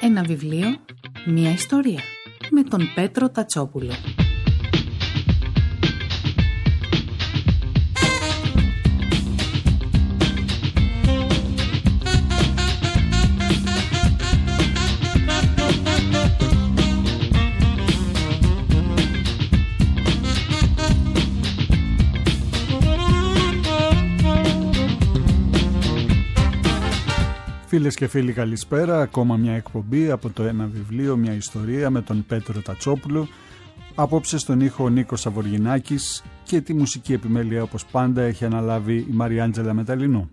Ένα βιβλίο, μια ιστορία. Με τον Πέτρο Τατσόπουλο. Φίλες και φίλοι, καλησπέρα. Ακόμα μια εκπομπή από το Ένα βιβλίο, μια ιστορία με τον Πέτρο Τατσόπουλο. Απόψε στον ήχο ο Νίκος Σαβοργινάκης και τη μουσική επιμέλεια, όπως πάντα, έχει αναλάβει η Μαριάντζελα Μεταλλινού.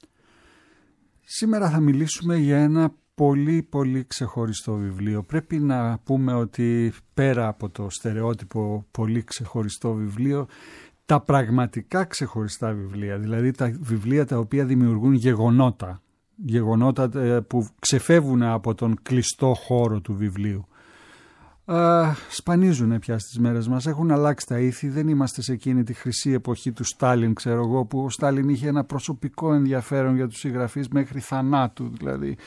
Σήμερα θα μιλήσουμε για ένα πολύ ξεχωριστό βιβλίο. Πρέπει να πούμε ότι πέρα από το στερεότυπο πολύ ξεχωριστό βιβλίο, τα πραγματικά ξεχωριστά βιβλία, δηλαδή τα βιβλία τα οποία δημιουργούν γεγονότα που ξεφεύγουν από τον κλειστό χώρο του βιβλίου, σπανίζουν πια στις μέρες μας. Έχουν αλλάξει τα ήθη. Δεν είμαστε σε εκείνη τη χρυσή εποχή του Στάλιν, ξέρω εγώ, που ο Στάλιν είχε ένα προσωπικό ενδιαφέρον για τους συγγραφείς μέχρι θανάτου. Δηλαδή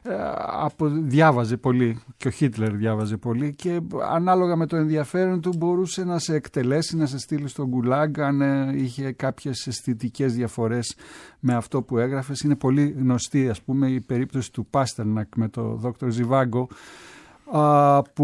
διάβαζε πολύ, και ο Χίτλερ διάβαζε πολύ, και ανάλογα με το ενδιαφέρον του μπορούσε να σε εκτελέσει, να σε στείλει στον γκουλάγκ αν είχε κάποιες αισθητικές διαφορές με αυτό που έγραφες. Είναι πολύ γνωστή, ας πούμε, η περίπτωση του Πάστερνακ με το Δόκτωρ Ζιβάγκο, που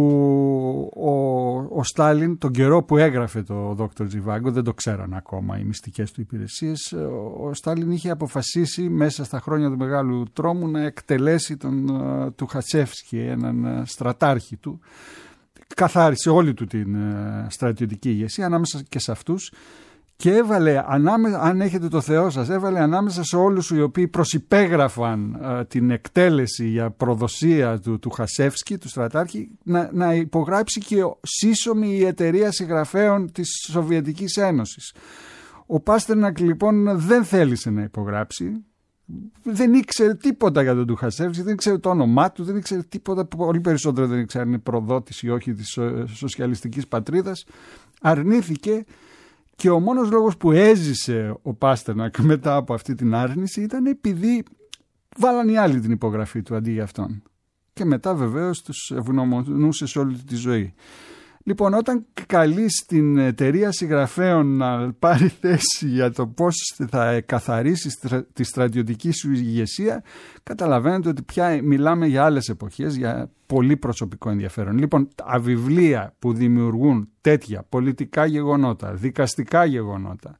ο Στάλιν, τον καιρό που έγραφε το Δόκτωρ Ζιβάγκο, δεν το ξέραν ακόμα οι μυστικές του υπηρεσίες, ο Στάλιν είχε αποφασίσει μέσα στα χρόνια του Μεγάλου Τρόμου να εκτελέσει τον Τουχατσέφσκι, έναν στρατάρχη του. Καθάρισε όλη του την στρατιωτική ηγεσία ανάμεσα και σε αυτούς, και έβαλε, αν έχετε το Θεό σας, έβαλε ανάμεσα σε όλους οι οποίοι προσυπέγραφαν την εκτέλεση για προδοσία του Χασεύσκη, του στρατάρχη, να υπογράψει και σύσσωμη η εταιρεία συγγραφέων της Σοβιετικής Ένωσης. Ο Πάστερνακ λοιπόν δεν θέλησε να υπογράψει. Δεν ήξερε τίποτα για τον Τουχασεύσκη, δεν ήξερε το όνομά του, δεν ήξερε τίποτα, πολύ περισσότερο δεν ήξερε αν είναι προδότης ή όχι της σοσιαλιστικής πατρίδας. Αρνήθηκε. Και ο μόνος λόγος που έζησε ο Πάστερνακ μετά από αυτή την άρνηση ήταν επειδή βάλαν οι άλλοι την υπογραφή του αντί για αυτόν. Και μετά βεβαίως τους ευγνωμονούσε σε όλη τη ζωή. Λοιπόν, όταν καλείς την εταιρεία συγγραφέων να πάρει θέση για το πώς θα καθαρίσει τη στρατιωτική σου ηγεσία, καταλαβαίνετε ότι πια μιλάμε για άλλες εποχές, για πολύ προσωπικό ενδιαφέρον. Λοιπόν, τα βιβλία που δημιουργούν τέτοια πολιτικά γεγονότα, δικαστικά γεγονότα,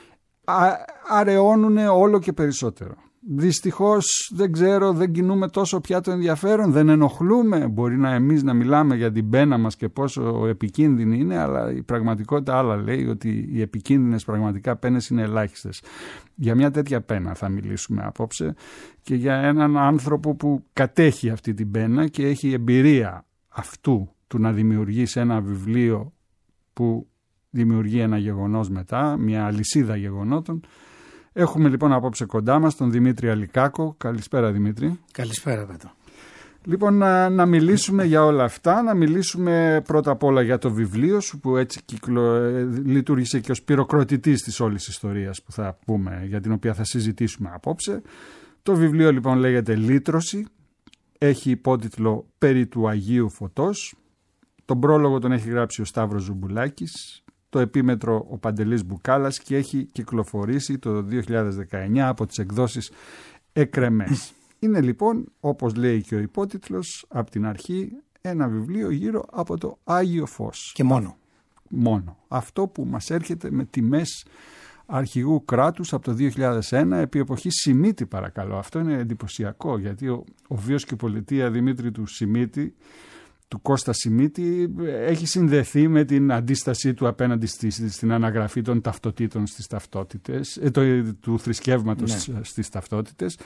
αραιώνουν όλο και περισσότερο. Δυστυχώς δεν ξέρω, δεν κινούμε τόσο πια το ενδιαφέρον, δεν ενοχλούμε. Μπορεί εμείς να μιλάμε για την πένα μας και πόσο επικίνδυνη είναι, αλλά η πραγματικότητα άλλα λέει, ότι οι επικίνδυνες πραγματικά πένες είναι ελάχιστες. Για μια τέτοια πένα θα μιλήσουμε απόψε, και για έναν άνθρωπο που κατέχει αυτή την πένα και έχει εμπειρία αυτού του να δημιουργήσει ένα βιβλίο που δημιουργεί ένα γεγονός μετά, μια αλυσίδα γεγονότων. Έχουμε λοιπόν απόψε κοντά μας τον Δημήτρη Αλικάκο. Καλησπέρα, Δημήτρη. Καλησπέρα, Πέτρο. Λοιπόν, να μιλήσουμε για όλα αυτά. Να μιλήσουμε πρώτα απ' όλα για το βιβλίο σου, που έτσι λειτουργήσε και ως πυροκροτητής της όλης ιστορίας που θα πούμε, για την οποία θα συζητήσουμε απόψε. Το βιβλίο λοιπόν λέγεται «Λύτρωση». Έχει υπότιτλο «Περί του Αγίου Φωτός». Τον πρόλογο τον έχει γράψει ο Σταύρος Ζουμπουλάκης. Το επίμετρο ο Παντελής Μπουκάλας, και έχει κυκλοφορήσει το 2019 από τις εκδόσεις Εκρεμές. Είναι λοιπόν, όπως λέει και ο υπότιτλος, από την αρχή ένα βιβλίο γύρω από το Άγιο Φως. Και μόνο. Αυτό που μας έρχεται με τιμές αρχηγού κράτους από το 2001, επί εποχή Σιμίτη, παρακαλώ. Αυτό είναι εντυπωσιακό, γιατί ο βίος και πολιτεία Δημήτρη του Σιμίτη, του Κώστα Σιμίτη, έχει συνδεθεί με την αντίστασή του απέναντι στην αναγραφή των ταυτοτήτων στις ταυτότητες, του θρησκεύματος στις ταυτότητες,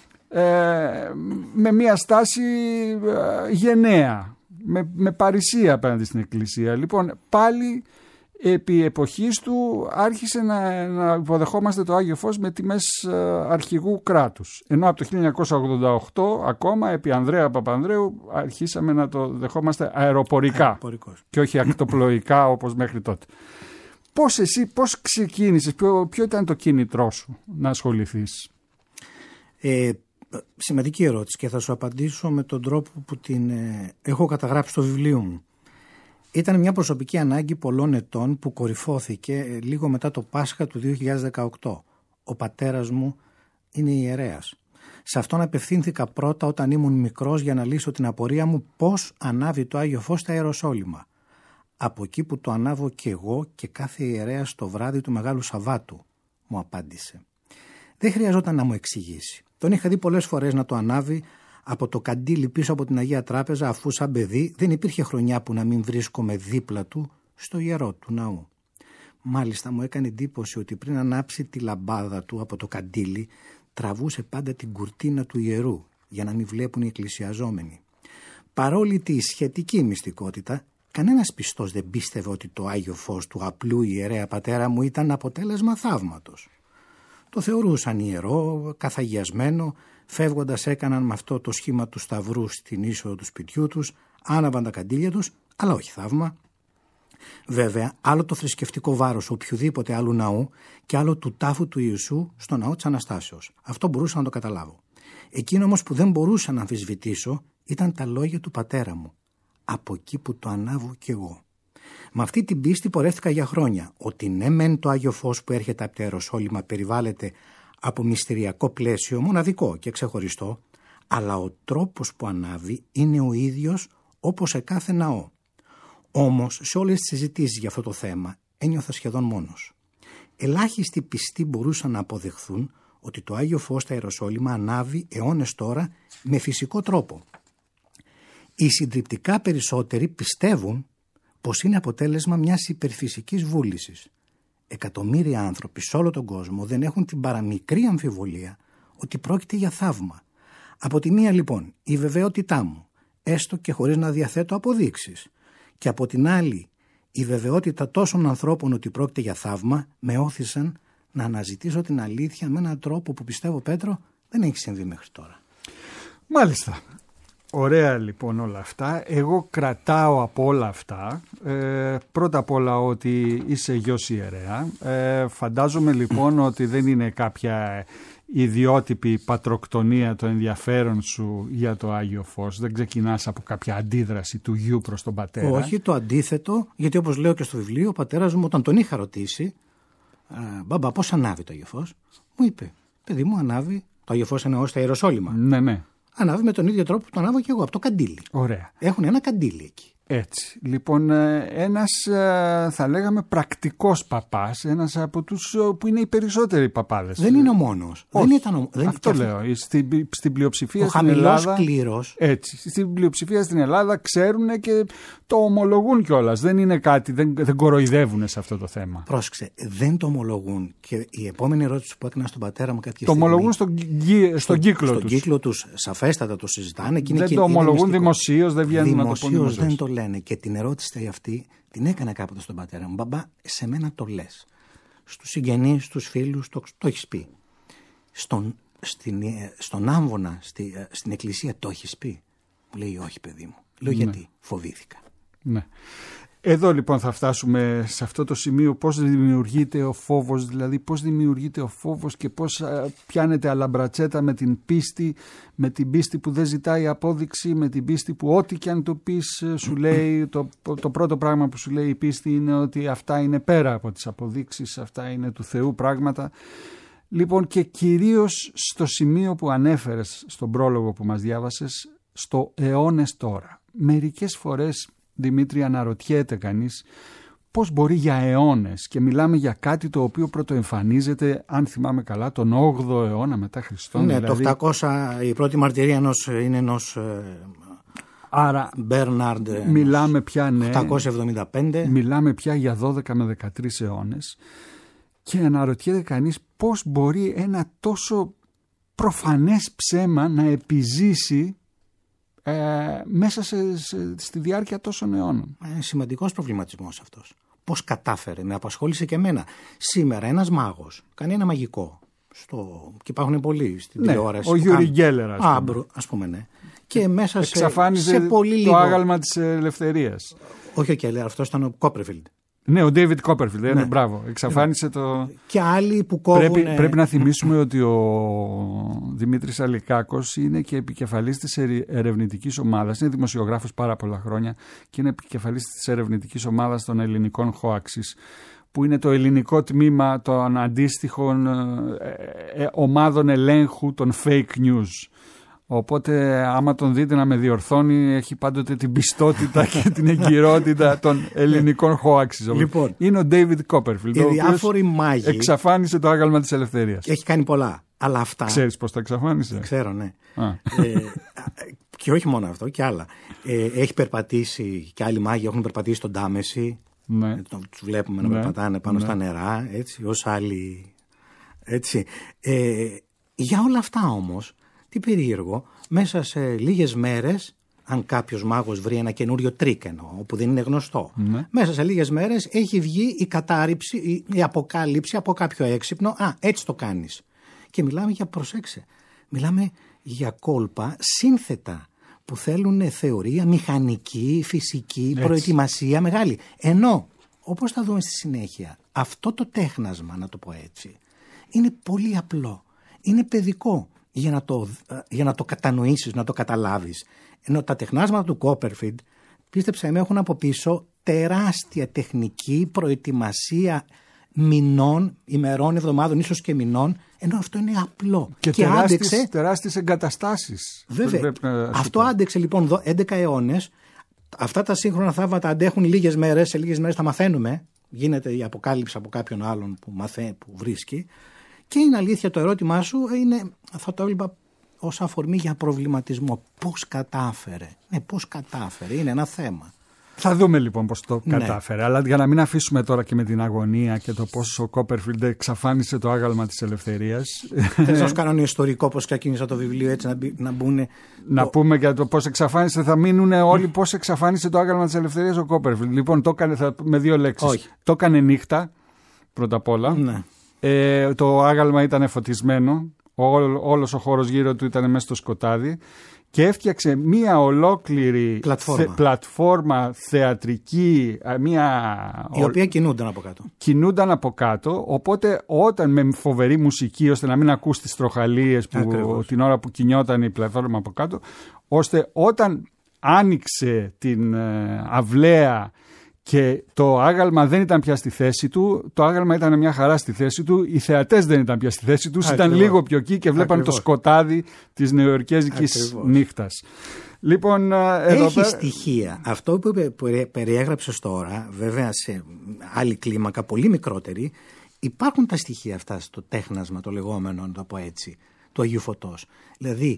με μια στάση γενναία, με παρησία απέναντι στην Εκκλησία. Λοιπόν, πάλι επί εποχής του άρχισε να υποδεχόμαστε το Άγιο Φως με τιμές αρχηγού κράτους. Ενώ από το 1988 ακόμα επί Ανδρέα Παπανδρέου αρχίσαμε να το δεχόμαστε αεροπορικά και όχι ακτοπλοϊκά όπως μέχρι τότε. Πώς ξεκίνησες, ποιο ήταν το κίνητρό σου να ασχοληθείς? Σημαντική ερώτηση και θα σου απαντήσω με τον τρόπο που την έχω καταγράψει στο βιβλίο μου. Ήταν μια προσωπική ανάγκη πολλών ετών που κορυφώθηκε λίγο μετά το Πάσχα του 2018. Ο πατέρας μου είναι ιερέας. Σε αυτόν απευθύνθηκα πρώτα όταν ήμουν μικρός για να λύσω την απορία μου πώς ανάβει το Άγιο Φως στα Ιεροσόλυμα. Από εκεί που το ανάβω κι εγώ και κάθε ιερέας το βράδυ του Μεγάλου Σαββάτου, μου απάντησε. Δεν χρειαζόταν να μου εξηγήσει. Τον είχα δει πολλές φορές να το ανάβει από το καντήλι πίσω από την Αγία Τράπεζα, αφού σαν παιδί δεν υπήρχε χρονιά που να μην βρίσκομαι δίπλα του στο ιερό του ναού. Μάλιστα μου έκανε εντύπωση ότι πριν ανάψει τη λαμπάδα του από το καντήλι, τραβούσε πάντα την κουρτίνα του ιερού για να μην βλέπουν οι εκκλησιαζόμενοι. Παρόλη τη σχετική μυστικότητα, κανένας πιστός δεν πίστευε ότι το Άγιο Φως του απλού ιερέα πατέρα μου ήταν αποτέλεσμα θαύματος. Το θεωρούσαν ιερό, καθαγιασμένο, φεύγοντας έκαναν με αυτό το σχήμα του σταυρού στην είσοδο του σπιτιού τους, άναβαν τα καντήλια τους, αλλά όχι θαύμα. Βέβαια, άλλο το θρησκευτικό βάρος οποιοδήποτε άλλου ναού και άλλο του τάφου του Ιησού στο ναό της Αναστάσεως. Αυτό μπορούσα να το καταλάβω. Εκείνο όμως που δεν μπορούσα να αμφισβητήσω ήταν τα λόγια του πατέρα μου. Από εκεί που το ανάβω κι εγώ. Με αυτή την πίστη πορεύτηκα για χρόνια, ότι ναι μεν το Άγιο Φως που έρχεται από τα Ιεροσόλυμα περιβάλλεται από μυστηριακό πλαίσιο μοναδικό και ξεχωριστό, αλλά ο τρόπος που ανάβει είναι ο ίδιος όπως σε κάθε ναό. Όμως σε όλες τις συζητήσεις για αυτό το θέμα ένιωθα σχεδόν μόνος. Ελάχιστοι πιστοί μπορούσαν να αποδεχθούν ότι το Άγιο Φως στα Ιεροσόλυμα ανάβει αιώνες τώρα με φυσικό τρόπο. Οι συντριπτικά περισσότεροι πιστεύουν πως είναι αποτέλεσμα μιας υπερφυσικής βούλησης. Εκατομμύρια άνθρωποι σε όλο τον κόσμο δεν έχουν την παραμικρή αμφιβολία ότι πρόκειται για θαύμα. Από τη μία λοιπόν η βεβαιότητά μου, έστω και χωρίς να διαθέτω αποδείξεις, και από την άλλη η βεβαιότητα τόσων ανθρώπων ότι πρόκειται για θαύμα με όθησαν να αναζητήσω την αλήθεια με έναν τρόπο που πιστεύω, Πέτρο, δεν έχει συμβεί μέχρι τώρα. Μάλιστα. Ωραία λοιπόν όλα αυτά. Εγώ κρατάω από όλα αυτά πρώτα απ' όλα ότι είσαι γιος ιερέα. Φαντάζομαι λοιπόν ότι δεν είναι κάποια ιδιότυπη πατροκτονία το ενδιαφέρον σου για το Άγιο Φως. Δεν ξεκινάς από κάποια αντίδραση του γιου προς τον πατέρα. Όχι, το αντίθετο, γιατί όπως λέω και στο βιβλίο, ο πατέρας μου όταν τον είχα ρωτήσει «Μπαμπά, πώς ανάβει το Άγιο Φως?» Μου είπε «Παιδί μου, ανάβει το Άγιο Φως εννοώ στα Ιεροσόλυμα». Ναι, ναι. Ανάβει με τον ίδιο τρόπο που το ανάβω και εγώ, από το καντήλι. Ωραία. Έχουν ένα καντήλι εκεί. Έτσι. Λοιπόν, ένας θα λέγαμε πρακτικός παπάς, ένας από τους που είναι οι περισσότεροι παπάδες. Δεν είναι ο μόνος. Αυτό λέω. Στην πλειοψηφία ο στην Ελλάδα. Κλήρος. Έτσι. Στην πλειοψηφία στην Ελλάδα ξέρουν και το ομολογούν κιόλας. Δεν είναι κάτι, δεν κοροϊδεύουν σε αυτό το θέμα. Πρόσεξε, δεν το ομολογούν. Και η επόμενη ερώτηση που έκανα στον πατέρα μου κάποια στιγμή. Το ομολογούν στον κύκλο τους. Στον κύκλο τους, σαφέστατα το συζητάνε. Δεν το ομολογούν δημοσίως, δεν βγαίνουν να το πούν δημοσίως. Δεν το λένε. Και την ερώτηση αυτή την έκανα κάποτε στον πατέρα μου. Μπαμπά, σε μένα το λες. Στους συγγενείς, στους φίλους, το έχεις πει. Στον άμβονα, στην εκκλησία το έχεις πει? Μου λέει όχι, παιδί μου. Λέω γιατί? Φοβήθηκα. Ναι. Εδώ λοιπόν θα φτάσουμε σε αυτό το σημείο, πώς δημιουργείται ο φόβος, δηλαδή πώς δημιουργείται ο φόβος και πώς πιάνεται αλαμπρατσέτα με την πίστη που δεν ζητάει απόδειξη, με την πίστη που ό,τι και αν το πεις σου λέει, το πρώτο πράγμα που σου λέει η πίστη είναι ότι αυτά είναι πέρα από τις αποδείξεις, αυτά είναι του Θεού πράγματα. Λοιπόν, και κυρίως στο σημείο που ανέφερες στον πρόλογο που μας διάβασες, στο αιώνες τώρα. Μερικές φορές, Δημήτρη, αναρωτιέται κανείς πώς μπορεί για αιώνες, και μιλάμε για κάτι το οποίο πρωτοεμφανίζεται, αν θυμάμαι καλά, τον 8ο αιώνα μετά Χριστόν. Ναι, δηλαδή... το 800 η πρώτη μαρτυρία είναι ενός Άρα Μπέρναρντ, μιλάμε πια, ναι, 875. Μιλάμε πια για 12 με 13 αιώνες και αναρωτιέται κανείς πώς μπορεί ένα τόσο προφανές ψέμα να επιζήσει μέσα στη διάρκεια τόσων αιώνων. Σημαντικός προβληματισμός αυτός. Πώς κατάφερε, με απασχόλησε και εμένα. Σήμερα ένας μάγος κάνει ένα μαγικό. Και υπάρχουν πολλοί στην τηλεόραση. Ο Γιούρι Γκέλερ, ας πούμε, ναι. Και μέσα εξαφάνιζε σε πολύ λίγο. Το άγαλμα της ελευθερίας. Όχι ο Γκέλερ, αυτός ήταν ο Κόπρεφιλντ. Ναι, ο David Copperfield, ναι. Μπράβο, εξαφάνισε το... Και άλλοι που κόβουν... Πρέπει να θυμίσουμε ότι ο Δημήτρης Αλικάκος είναι και επικεφαλής της ερευνητικής ομάδας, είναι δημοσιογράφος πάρα πολλά χρόνια και είναι επικεφαλής της ερευνητικής ομάδας των ελληνικών hoaxes, που είναι το ελληνικό τμήμα των αντίστοιχων ομάδων ελέγχου των fake news. Οπότε άμα τον δείτε να με διορθώνει, έχει πάντοτε την πιστότητα και την εγκυρότητα των ελληνικών hoaxes. Λοιπόν, είναι ο David Copperfield, οι διάφοροι μάγοι, εξαφάνισε το άγαλμα της ελευθερίας. Έχει κάνει πολλά, αλλά αυτά... Ξέρεις πώς το εξαφάνισε? Ξέρω, ναι. Και όχι μόνο αυτό, και άλλα. Έχει περπατήσει, και άλλοι μάγοι έχουν περπατήσει στον Τάμεση. Ναι. Τους βλέπουμε να περπατάνε πάνω στα νερά, έτσι, ως άλλοι. Έτσι. Για όλα αυτά όμως, τι περίεργο, μέσα σε λίγες μέρες, αν κάποιος μάγος βρει ένα καινούριο τρίκ εννοώ, που δεν είναι γνωστό, μέσα σε λίγες μέρες έχει βγει η κατάρριψη, η αποκάλυψη από κάποιο έξυπνο. Έτσι το κάνεις. Και μιλάμε για, προσέξε, μιλάμε για κόλπα σύνθετα που θέλουν θεωρία, μηχανική, φυσική, προετοιμασία μεγάλη. Ενώ, όπως θα δούμε στη συνέχεια, αυτό το τέχνασμα, να το πω έτσι, είναι πολύ απλό. Είναι παιδικό για να το κατανοήσεις, να το καταλάβεις. Ενώ τα τεχνάσματα του Copperfield, πίστεψέ με, έχουν από πίσω τεράστια τεχνική προετοιμασία μηνών, ημερών, εβδομάδων, ίσως και μηνών, ενώ αυτό είναι απλό. Και τεράστιες εγκαταστάσεις. Βέβαια. Αυτό άντεξε λοιπόν 11 αιώνες. Αυτά τα σύγχρονα θαύματα αντέχουν λίγες μέρες. Σε λίγες μέρες τα μαθαίνουμε. Γίνεται η αποκάλυψη από κάποιον άλλον που βρίσκει. Και είναι αλήθεια, το ερώτημά σου είναι, θα το έβλεπα ως αφορμή για προβληματισμό. Πώς κατάφερε? Πώς κατάφερε? Είναι ένα θέμα. Θα δούμε λοιπόν πώς το κατάφερε. Αλλά για να μην αφήσουμε τώρα και με την αγωνία και το πώς ο Copperfield εξαφάνισε το άγαλμα της ελευθερίας. Θες να σου κάνω ένα ιστορικό πώς ξεκίνησα το βιβλίο, έτσι να μπουν. Να πούμε για το πώς εξαφάνισε, θα μείνουν όλοι πώς εξαφάνισε το άγαλμα της ελευθερίας ο Copperfield. Λοιπόν, το έκανε με δύο λέξεις. Όχι. Το έκανε νύχτα, πρώτα απ' όλα. Ναι. Το άγαλμα ήταν φωτισμένο. Όλος ο χώρος γύρω του ήταν μέσα στο σκοτάδι. Και έφτιαξε μία ολόκληρη πλατφόρμα θεατρική, η οποία κινούνταν από κάτω. Οπότε όταν με φοβερή μουσική, ώστε να μην ακούς τις τροχαλίες την ώρα που κινιόταν η πλατφόρμα από κάτω, ώστε όταν άνοιξε την αυλαία και το άγαλμα δεν ήταν πια στη θέση του, το άγαλμα ήταν μια χαρά στη θέση του, οι θεατές δεν ήταν πια στη θέση τους, ήταν λίγο πιο εκεί και βλέπαν το σκοτάδι της νεοϊορκέζικης νύχτας. Λοιπόν, έχει στοιχεία. Αυτό που περιέγραψες τώρα, βέβαια σε άλλη κλίμακα, πολύ μικρότερη, υπάρχουν τα στοιχεία αυτά στο τέχνασμα, το λεγόμενο, να το πω έτσι, του Αγίου Φωτός. Δηλαδή,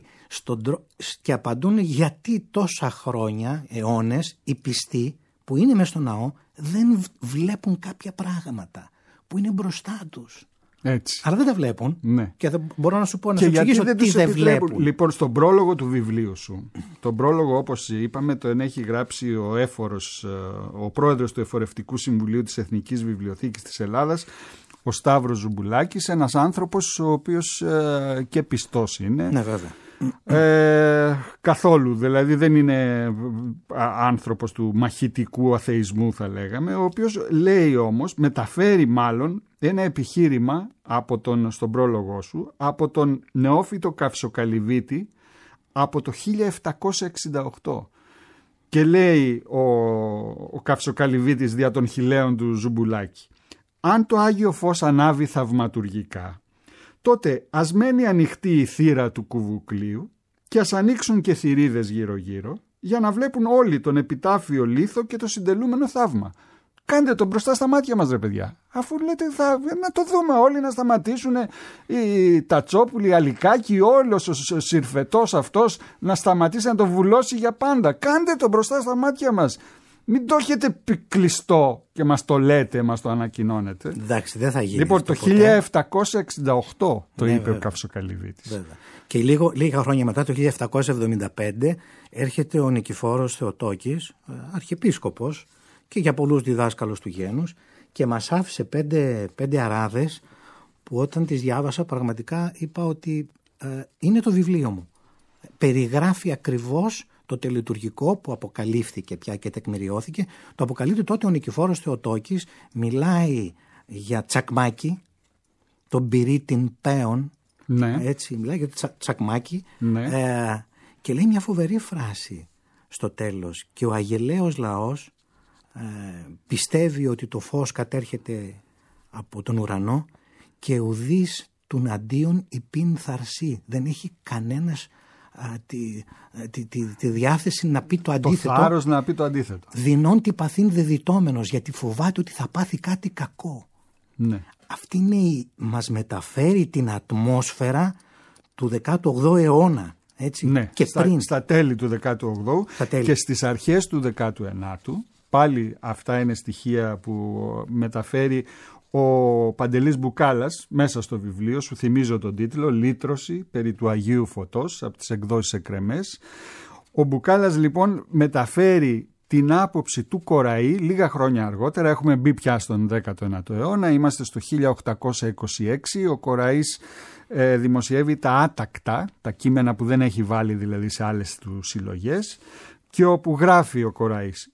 και απαντούν γιατί τόσα χρόνια, αιώνες, οι πιστοί που είναι μέσα στο ναό δεν βλέπουν κάποια πράγματα που είναι μπροστά τους. Έτσι. Αλλά δεν τα βλέπουν. Ναι. Και μπορώ να σου πω, να σου εξηγήσω τι δεν βλέπουν. Λοιπόν, στον πρόλογο του βιβλίου σου, τον πρόλογο, όπως είπαμε, τον έχει γράψει ο έφορος, ο πρόεδρος του Εφορευτικού Συμβουλίου της Εθνικής Βιβλιοθήκης της Ελλάδας, ο Σταύρος Ζουμπουλάκης, ένας άνθρωπος ο οποίος και πιστός είναι. Ναι, βέβαια. Καθόλου, δηλαδή δεν είναι άνθρωπος του μαχητικού αθεϊσμού, θα λέγαμε, ο οποίος λέει όμως, μεταφέρει μάλλον ένα επιχείρημα στον πρόλογο σου από τον νεόφυτο Καυσοκαλυβίτη από το 1768. Και λέει ο Καυσοκαλυβίτης δια των χιλέων του Ζουμπουλάκη: αν το Άγιο Φως ανάβει θαυματουργικά, τότε ας μένει ανοιχτή η θύρα του κουβουκλίου και ας ανοίξουν και θυρίδες γύρω-γύρω για να βλέπουν όλοι τον επιτάφιο λίθο και το συντελούμενο θαύμα. Κάντε το μπροστά στα μάτια μας, ρε παιδιά. Αφού λέτε να το δούμε όλοι, να σταματήσουν οι Τατσόπουλοι, οι Αλικάκοι, όλος ο συρφετός αυτός να σταματήσει να το βουλώσει για πάντα. Κάντε το μπροστά στα μάτια μας. Μην το έχετε κλειστό και μας το λέτε, μας το ανακοινώνετε. Εντάξει, δεν θα γίνει. Λοιπόν, το 1768 το είπε ο Καυσοκαλυβίτης. Βέβαια. Και λίγα χρόνια μετά, το 1775, έρχεται ο Νικηφόρος Θεοτόκης, αρχιεπίσκοπος και για πολλούς διδάσκαλος του γένους, και μας άφησε 5 αράδες που όταν τις διάβασα πραγματικά είπα ότι είναι το βιβλίο μου. Περιγράφει ακριβώς Το τελετουργικό που αποκαλύφθηκε πια και τεκμηριώθηκε, το αποκαλύπτει τότε ο Νικηφόρος Θεοτόκης, μιλάει για τσακμάκι, τον πυρίτην πέον, ναι. Έτσι, μιλάει για το τσακμάκι, ναι. Και λέει μια φοβερή φράση στο τέλος. Και ο αγελαίος λαός πιστεύει ότι το φως κατέρχεται από τον ουρανό και ουδείς του αντίον υπήν θαρσί. Δεν έχει κανένας τη διάθεση να πει το αντίθετο. Το θάρρος να πει το αντίθετο. Δεινών τι παθήν δεδυτόμενος, γιατί φοβάται ότι θα πάθει κάτι κακό. Ναι. Αυτή είναι μας μεταφέρει την ατμόσφαιρα του 18ου αιώνα. Έτσι. Ναι, και στα τέλη του 18ου και στις αρχές του 19ου. Πάλι αυτά είναι στοιχεία που μεταφέρει ο Παντελής Μπουκάλας μέσα στο βιβλίο. Σου θυμίζω τον τίτλο «Λύτρωση περί του Αγίου Φωτός» από τις εκδόσεις Εκρεμές. Ο Μπουκάλας λοιπόν μεταφέρει την άποψη του Κοραή λίγα χρόνια αργότερα. Έχουμε μπει πια στον 19ο αιώνα, είμαστε στο 1826. Ο Κοραής δημοσιεύει τα άτακτα, τα κείμενα που δεν έχει βάλει δηλαδή σε άλλες του συλλογές, και όπου γράφει ο Κοραής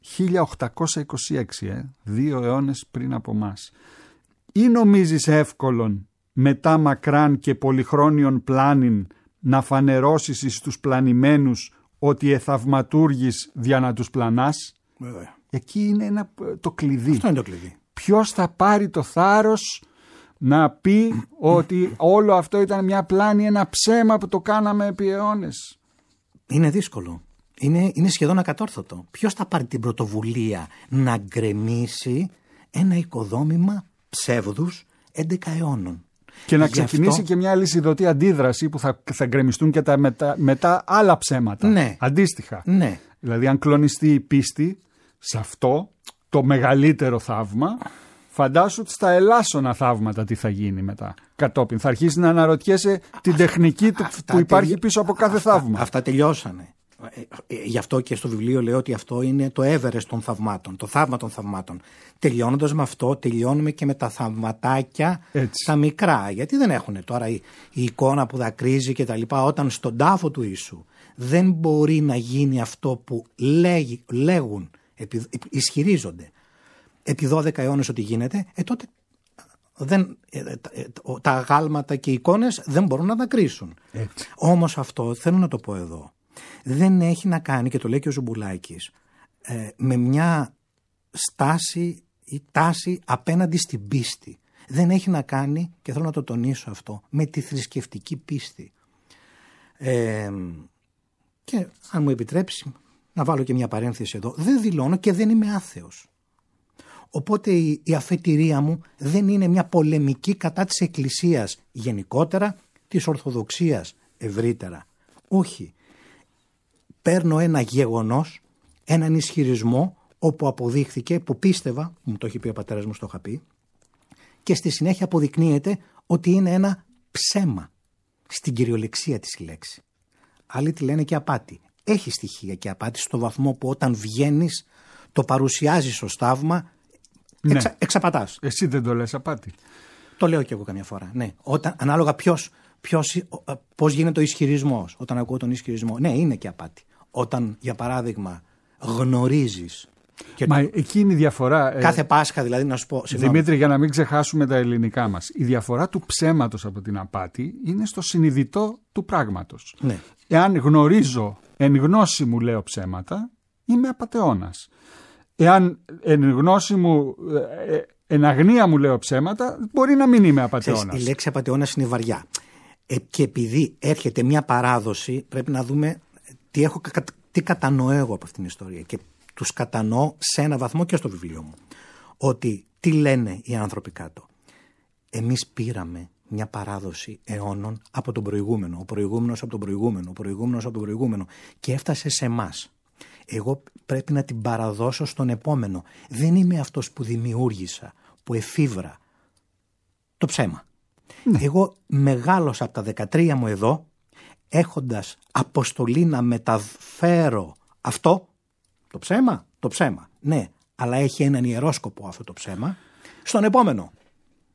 1826, 2 αιώνες πριν από μας. Ή νομίζεις εύκολον μετά μακράν και πολυχρόνιον πλάνην να φανερώσεις εις τους πλανημένους ότι εθαυματούργης δια να τους πλανάς? Βέβαια. Εκεί είναι το κλειδί. Αυτό είναι το κλειδί. Ποιος θα πάρει το θάρρος να πει ότι όλο αυτό ήταν μια πλάνη, ένα ψέμα που το κάναμε επί αιώνες? Είναι δύσκολο. Είναι σχεδόν ακατόρθωτο. Ποιος θα πάρει την πρωτοβουλία να γκρεμίσει ένα οικοδόμημα ψεύδους 11 αιώνων? Και να ξεκινήσει και μια αλυσιδωτή αντίδραση που θα γκρεμιστούν και τα μετά άλλα ψέματα. Ναι. Αντίστοιχα. Ναι. Δηλαδή αν κλονιστεί η πίστη σε αυτό το μεγαλύτερο θαύμα, φαντάσου στα ελάσσονα θαύματα τι θα γίνει μετά. Κατόπιν θα αρχίσει να αναρωτιέσαι την τεχνική που υπάρχει πίσω από κάθε θαύμα. Αυτά τελειώσανε. Γι' αυτό και στο βιβλίο λέω ότι αυτό είναι το Everest των θαυμάτων, το θαύμα των θαυμάτων. Τελειώνοντας με αυτό, τελειώνουμε και με τα θαυματάκια τα μικρά. Γιατί δεν έχουν τώρα η εικόνα που δακρύζει και τα λοιπά, όταν στον τάφο του Ιησού δεν μπορεί να γίνει αυτό που λέγουν, ισχυρίζονται επί 12 αιώνες ότι γίνεται, τότε τα αγάλματα και οι εικόνες δεν μπορούν να δακρύσουν. Όμως αυτό, θέλω να το πω εδώ, δεν έχει να κάνει, και το λέει και ο Ζουμπουλάκης, με μια στάση ή τάση απέναντι στην πίστη. Δεν έχει να κάνει, και θέλω να το τονίσω αυτό, με τη θρησκευτική πίστη. Και αν μου επιτρέψει να βάλω και μια παρένθεση εδώ, δεν δηλώνω και δεν είμαι άθεος. Οπότε η αφετηρία μου δεν είναι μια πολεμική κατά της Εκκλησίας γενικότερα, της Ορθοδοξίας ευρύτερα. Όχι. Παίρνω ένα γεγονός, έναν ισχυρισμό όπου αποδείχθηκε, που πίστευα, μου το έχει πει ο πατέρας μου, στο είχα πει, και στη συνέχεια αποδεικνύεται ότι είναι ένα ψέμα στην κυριολεξία της λέξη. Άλλοι τη λένε και απάτη. Έχει στοιχεία και απάτη στο βαθμό που όταν βγαίνεις το παρουσιάζεις ως θαύμα, ναι. Εξαπατάς. Εσύ δεν το λες απάτη? Το λέω και εγώ καμιά φορά. Ναι. Ανάλογα πώς γίνεται ο ισχυρισμός. Όταν ακούω τον ισχυρισμό, ναι, είναι και απάτη. Όταν, για παράδειγμα, γνωρίζεις. Εκεί είναι η διαφορά. Κάθε Πάσχα, δηλαδή, να σου πω. Δημήτρη, για να μην ξεχάσουμε τα ελληνικά μας. Η διαφορά του ψέματος από την απάτη είναι στο συνειδητό του πράγματος. Ναι. Εάν γνωρίζω, εν γνώση μου λέω ψέματα, είμαι απατεώνας. Εάν εν γνώση μου, εν αγνία μου λέω ψέματα, μπορεί να μην είμαι απατεώνας. Η λέξη απατεώνας είναι βαριά. Και επειδή έρχεται μια παράδοση, πρέπει να δούμε τι κατανοώ εγώ από αυτήν την ιστορία. Και τους κατανοώ σε ένα βαθμό και στο βιβλίο μου. Ότι τι λένε οι άνθρωποι κάτω. Εμείς πήραμε μια παράδοση αιώνων από τον προηγούμενο, ο προηγούμενος από τον προηγούμενο, ο προηγούμενος από τον προηγούμενο, και έφτασε σε εμάς. Εγώ πρέπει να την παραδώσω στον επόμενο. Δεν είμαι αυτός που δημιούργησα, που εφήβρα το ψέμα. Ναι. Εγώ μεγάλωσα από τα 13 μου εδώ, έχοντας αποστολή να μεταφέρω αυτό, το ψέμα, ναι, αλλά έχει έναν ιερόσκοπο αυτό το ψέμα, στον επόμενο.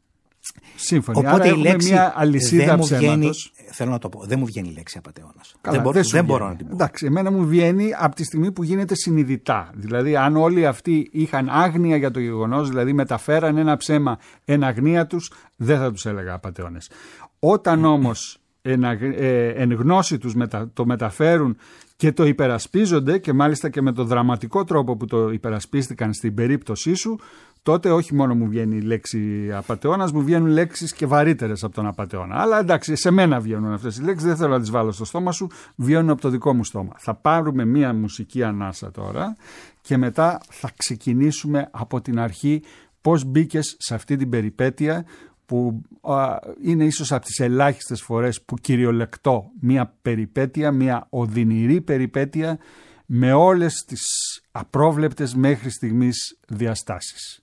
Σύμφωνοι. Οπότε άρα έχουμε μια αλυσίδα ψέματος. Θέλω να το πω, δεν μου βγαίνει η λέξη απατεώνας. Δεν μπορώ να την πω. Εντάξει, εμένα μου βγαίνει από τη στιγμή που γίνεται συνειδητά. Δηλαδή, αν όλοι αυτοί είχαν άγνοια για το γεγονός, δηλαδή μεταφέραν ένα ψέμα εν αγνία τους, δεν θα τους έλεγα απατεώνες. Όταν όμως εν γνώση τους το μεταφέρουν και το υπερασπίζονται, και μάλιστα και με το δραματικό τρόπο που το υπερασπίστηκαν στην περίπτωσή σου, τότε όχι μόνο μου βγαίνει η λέξη απατεώνας, μου βγαίνουν λέξεις και βαρύτερες από τον απατεώνα. Αλλά εντάξει, σε μένα βγαίνουν αυτές οι λέξεις, δεν θέλω να τις βάλω στο στόμα σου, βγαίνουν από το δικό μου στόμα. Θα πάρουμε μία μουσική ανάσα τώρα και μετά θα ξεκινήσουμε από την αρχή πώς μπήκες σε αυτή την περιπέτεια, που είναι ίσως από τις ελάχιστες φορές που κυριολεκτώ μία περιπέτεια, μία οδυνηρή περιπέτεια με όλες τις απρόβλεπτες μέχρι στιγμής διαστάσεις.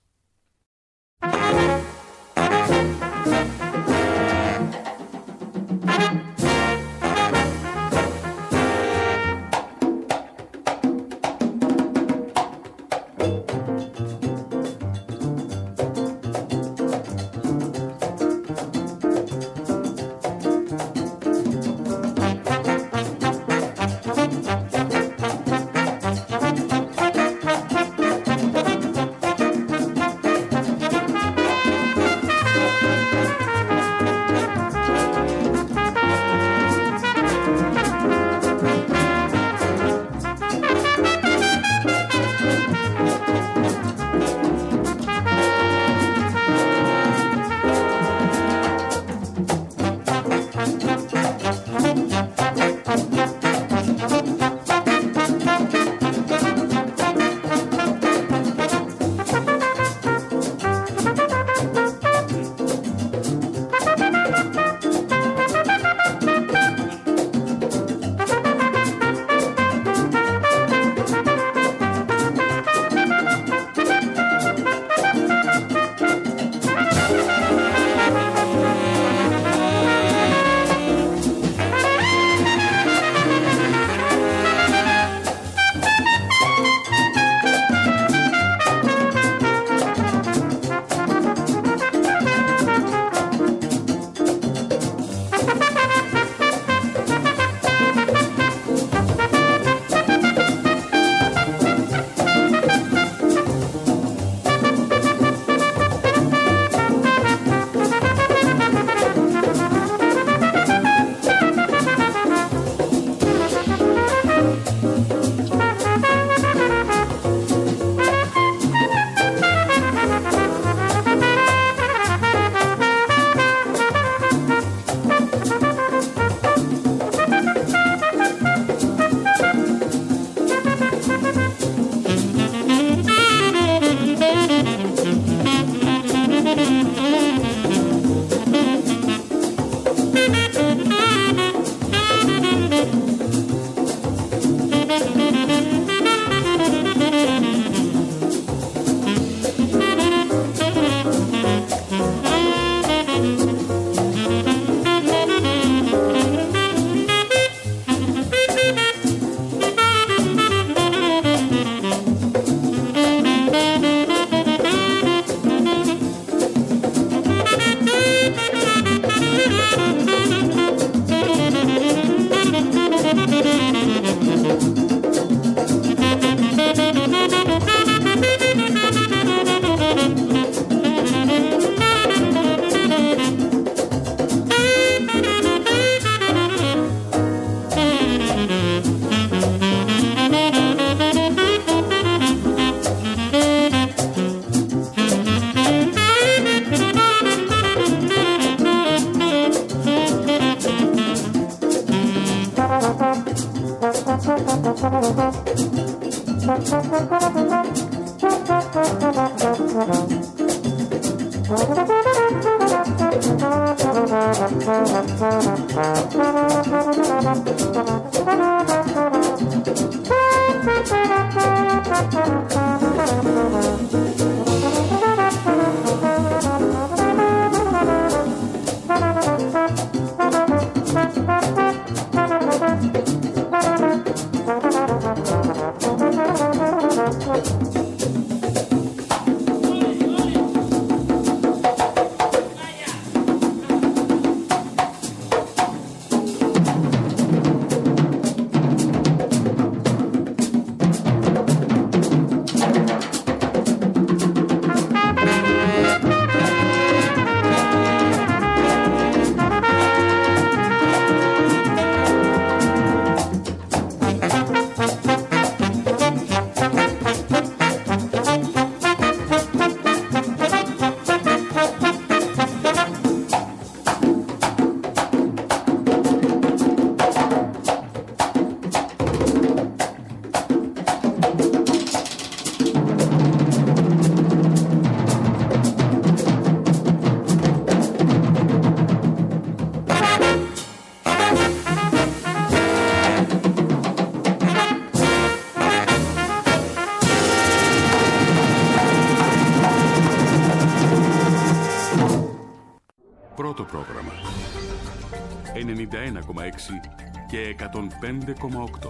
και 105,8.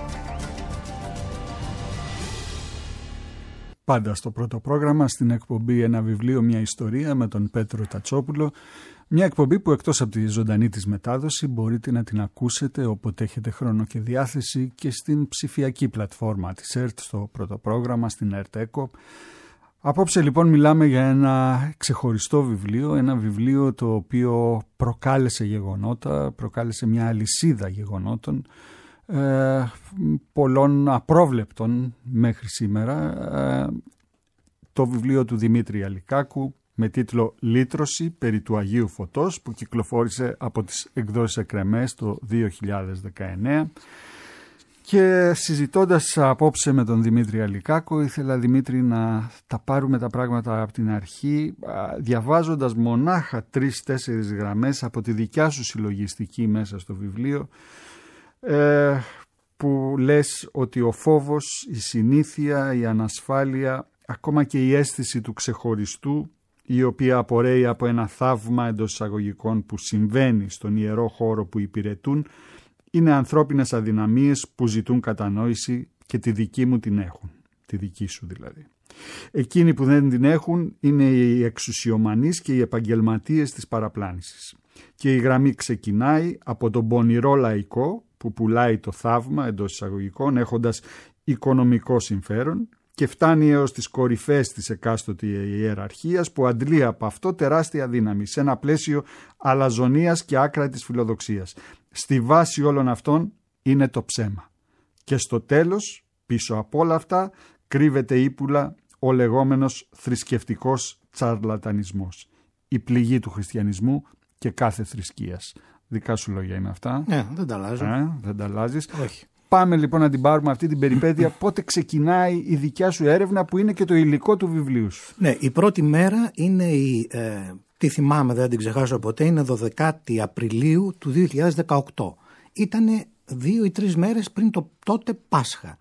Πάντα στο πρώτο πρόγραμμα, στην εκπομπή «Ένα βιβλίο, μια ιστορία» με τον Πέτρο Τατσόπουλο. Μια εκπομπή που εκτός από τη ζωντανή της μετάδοση μπορείτε να την ακούσετε όποτε έχετε χρόνο και διάθεση και στην ψηφιακή πλατφόρμα της ΕΡΤ, στο πρώτο πρόγραμμα, στην ΕΡΤ ΕΚΟ. Απόψε λοιπόν μιλάμε για ένα ξεχωριστό βιβλίο, ένα βιβλίο το οποίο προκάλεσε γεγονότα, προκάλεσε μια αλυσίδα γεγονότων, πολλών απρόβλεπτων μέχρι σήμερα. Το βιβλίο του Δημήτρη Αλικάκου με τίτλο «Λύτρωση περί του Αγίου Φωτός», που κυκλοφόρησε από τις εκδόσεις Εκρεμές το 2019. Και συζητώντας απόψε με τον Δημήτρη Αλικάκο, ήθελα, Δημήτρη, να τα πάρουμε τα πράγματα από την αρχή, διαβάζοντας μονάχα 3-4 γραμμές από τη δικιά σου συλλογιστική μέσα στο βιβλίο, που λες ότι ο φόβος, η συνήθεια, η ανασφάλεια, ακόμα και η αίσθηση του ξεχωριστού, η οποία απορρέει από ένα θαύμα εντός εισαγωγικών που συμβαίνει στον ιερό χώρο που υπηρετούν, είναι ανθρώπινες αδυναμίες που ζητούν κατανόηση και τη δική μου την έχουν. Τη δική σου δηλαδή. Εκείνοι που δεν την έχουν είναι οι εξουσιομανείς και οι επαγγελματίες της παραπλάνησης. Και η γραμμή ξεκινάει από τον πονηρό λαϊκό που πουλάει το θαύμα εντός εισαγωγικών έχοντας οικονομικό συμφέρον και φτάνει έως τις κορυφές της εκάστοτε ιεραρχίας που αντλεί από αυτό τεράστια δύναμη σε ένα πλαίσιο αλαζονίας και άκρατης φιλοδοξίας. Στη βάση όλων αυτών είναι το ψέμα. Και στο τέλος, πίσω από όλα αυτά, κρύβεται ύπουλα ο λεγόμενος θρησκευτικός τσαρλατανισμός. Η πληγή του χριστιανισμού και κάθε θρησκείας. Δικά σου λόγια είναι αυτά. Ναι, δεν τα αλλάζω. Δεν τα αλλάζεις. Όχι. Πάμε λοιπόν να την πάρουμε αυτή την περιπέτεια. Πότε ξεκινάει η δικιά σου έρευνα που είναι και το υλικό του βιβλίου σου? Ναι, η πρώτη μέρα είναι τι θυμάμαι, δεν την ξεχάσω ποτέ, είναι 12η Απριλίου του 2018. Ήτανε 2 ή 3 μέρες πριν το τότε Πάσχα.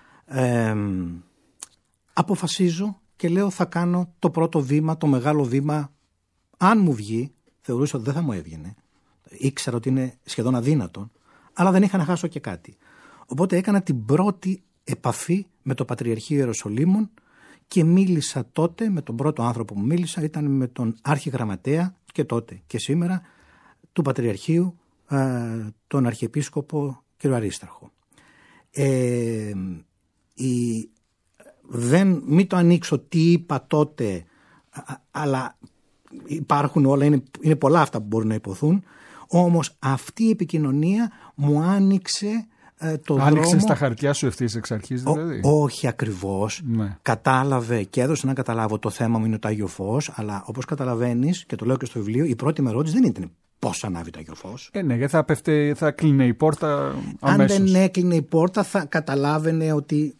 Αποφασίζω και λέω θα κάνω το πρώτο βήμα, το μεγάλο βήμα. Αν μου βγει, θεωρούσα ότι δεν θα μου έβγαινε. Ήξερα ότι είναι σχεδόν αδύνατο, αλλά δεν είχα να χάσω και κάτι. Οπότε έκανα την πρώτη επαφή με το Πατριαρχείο Ιεροσολύμων και μίλησα τότε με τον πρώτο άνθρωπο που μίλησα, ήταν με τον Αρχιγραμματέα και τότε και σήμερα του Πατριαρχείου, τον Αρχιεπίσκοπο κ. Αρίσταρχο. Μην το ανοίξω τι είπα τότε, αλλά υπάρχουν όλα, είναι πολλά αυτά που μπορούν να υποθούν. Όμως αυτή η επικοινωνία μου άνοιξε το δρόμο. Άνοιξε στα χαρτιά σου ευθύς εξ αρχής δηλαδή? Όχι ακριβώς. Ναι. Κατάλαβε και έδωσε να καταλάβω το θέμα μου είναι το Άγιο Φως, αλλά όπως καταλαβαίνεις και το λέω και στο βιβλίο, η πρώτη με ερώτηση δεν ήταν πώς ανάβει το Άγιο Φως. Ναι, γιατί θα κλείνε η πόρτα αμέσως. Αν δεν έκλεινε η πόρτα θα καταλάβαινε ότι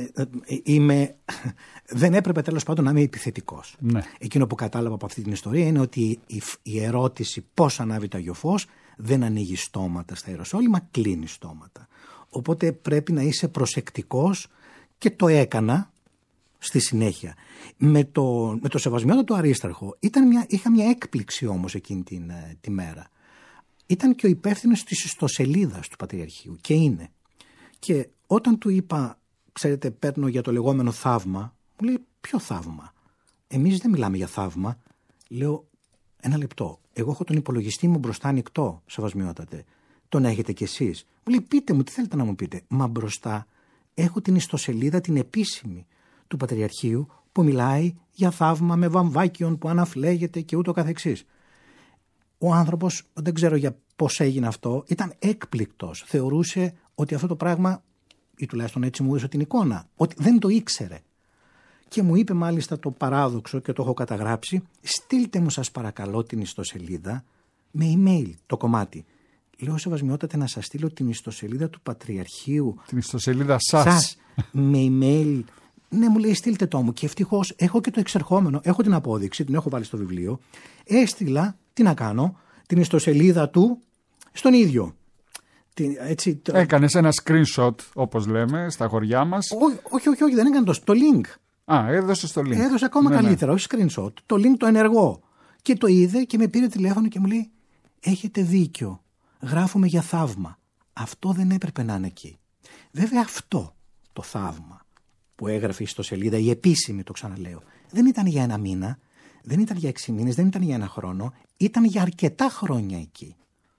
δεν έπρεπε τέλος πάντων να είμαι επιθετικός. Ναι. Εκείνο που κατάλαβα από αυτή την ιστορία είναι ότι η ερώτηση πώς ανάβει το Άγιο Φως δεν ανοίγει στόματα στα Ιεροσόλυμα, κλείνει στόματα. Οπότε πρέπει να είσαι προσεκτικός και το έκανα στη συνέχεια. Με το Σεβασμιότατο Αρίσταρχο είχα μια έκπληξη όμως εκείνη τη μέρα. Ήταν και ο υπεύθυνος της ιστοσελίδας του Πατριαρχείου και είναι. Και όταν του είπα, ξέρετε, παίρνω για το λεγόμενο θαύμα, μου λέει ποιο θαύμα? Εμείς δεν μιλάμε για θαύμα. Λέω ένα λεπτό. Εγώ έχω τον υπολογιστή μου μπροστά ανοιχτό, Σεβασμιότατε. Τον έχετε κι εσείς? Μου λέει πείτε μου, τι θέλετε να μου πείτε? Μα μπροστά έχω την ιστοσελίδα την επίσημη του Πατριαρχείου που μιλάει για θαύμα με βαμβάκιον που αναφλέγεται και ούτω καθεξής. Ο άνθρωπος, δεν ξέρω για πώς έγινε αυτό, ήταν έκπληκτος. Θεωρούσε ότι αυτό το πράγμα, ή τουλάχιστον έτσι μου έδωσε την εικόνα, ότι δεν το ήξερε. Και μου είπε μάλιστα το παράδοξο και το έχω καταγράψει, στείλτε μου σας παρακαλώ την ιστοσελίδα με email το κομμάτι. Λέω Σεβασμιότατε να σας στείλω την ιστοσελίδα του Πατριαρχείου. Την ιστοσελίδα σας. Με email. Ναι, μου λέει στείλτε το μου. Και ευτυχώς έχω και το εξερχόμενο, έχω την απόδειξη, την έχω βάλει στο βιβλίο. Έστειλα, τι να κάνω, την ιστοσελίδα του στον ίδιο. Έκανες ένα screenshot όπως λέμε στα χωριά μας. Όχι, δεν έκανα το link. Έδωσες το link. Έδωσε ακόμα καλύτερα, όχι screenshot. Το link το ενεργό. Και το είδε και με πήρε τηλέφωνο και μου λέει έχετε δίκιο. γράφουμε για θαύμα. Αυτό δεν έπρεπε να είναι εκεί. Βέβαια αυτό το θαύμα που έγραφε η ιστοσελίδα, η επίσημη, το ξαναλέω, δεν ήταν για 1 μήνα, δεν ήταν για 6 μήνες, δεν ήταν για 1 χρόνο, ήταν για αρκετά χρόνια εκεί.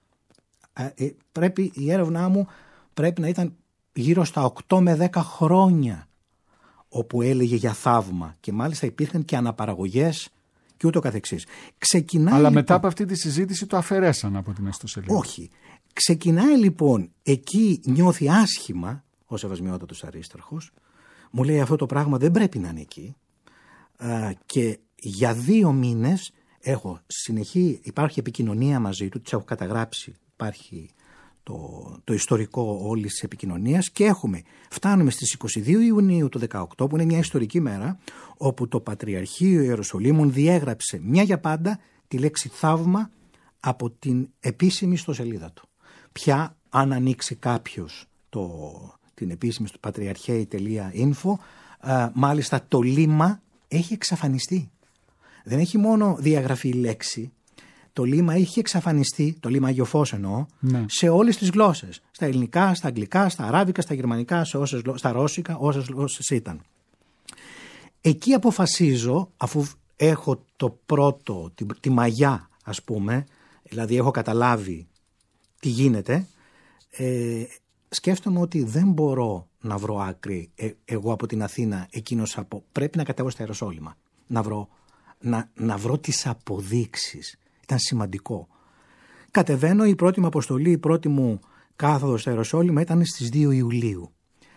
Η έρευνά μου πρέπει να ήταν γύρω στα 8 με 10 χρόνια όπου έλεγε για θαύμα και μάλιστα υπήρχαν και αναπαραγωγές και ούτω καθεξής. Αλλά λοιπόν, μετά από αυτή τη συζήτηση το αφαιρέσαν από την ιστοσελίδα. Όχι. Ξεκινάει λοιπόν, εκεί νιώθει άσχημα ο Σεβασμιότατος Αρίσταρχος, μου λέει αυτό το πράγμα δεν πρέπει να είναι εκεί, και για 2 μήνες έχω υπάρχει επικοινωνία μαζί του, τις έχω καταγράψει, υπάρχει το ιστορικό όλης της επικοινωνίας και φτάνουμε στις 22 Ιουνίου του 2018 που είναι μια ιστορική μέρα όπου το Πατριαρχείο Ιεροσολύμων διέγραψε μια για πάντα τη λέξη θαύμα από την επίσημη ιστοσελίδα του. Πια αν ανοίξει κάποιος την επίσημη στο patriarchei.info, μάλιστα το λίμα έχει εξαφανιστεί. Δεν έχει μόνο διαγραφεί η λέξη, το λίμα έχει εξαφανιστεί, το λίμα Άγιο Φως εννοώ, σε όλες τις γλώσσες. Στα ελληνικά, στα αγγλικά, στα αράβικα, στα γερμανικά, στα ρώσικα, όσες γλώσσες ήταν. Εκεί αποφασίζω, αφού έχω τη μαγιά ας πούμε, δηλαδή έχω καταλάβει τι γίνεται, σκέφτομαι ότι δεν μπορώ να βρω άκρη εγώ από την Αθήνα, πρέπει να κατέβω στα Ιεροσόλυμα, να βρω τις αποδείξεις. Ήταν σημαντικό. Κατεβαίνω, η πρώτη μου αποστολή, η πρώτη μου κάθοδος στα Ιεροσόλυμα ήταν στις 2 Ιουλίου.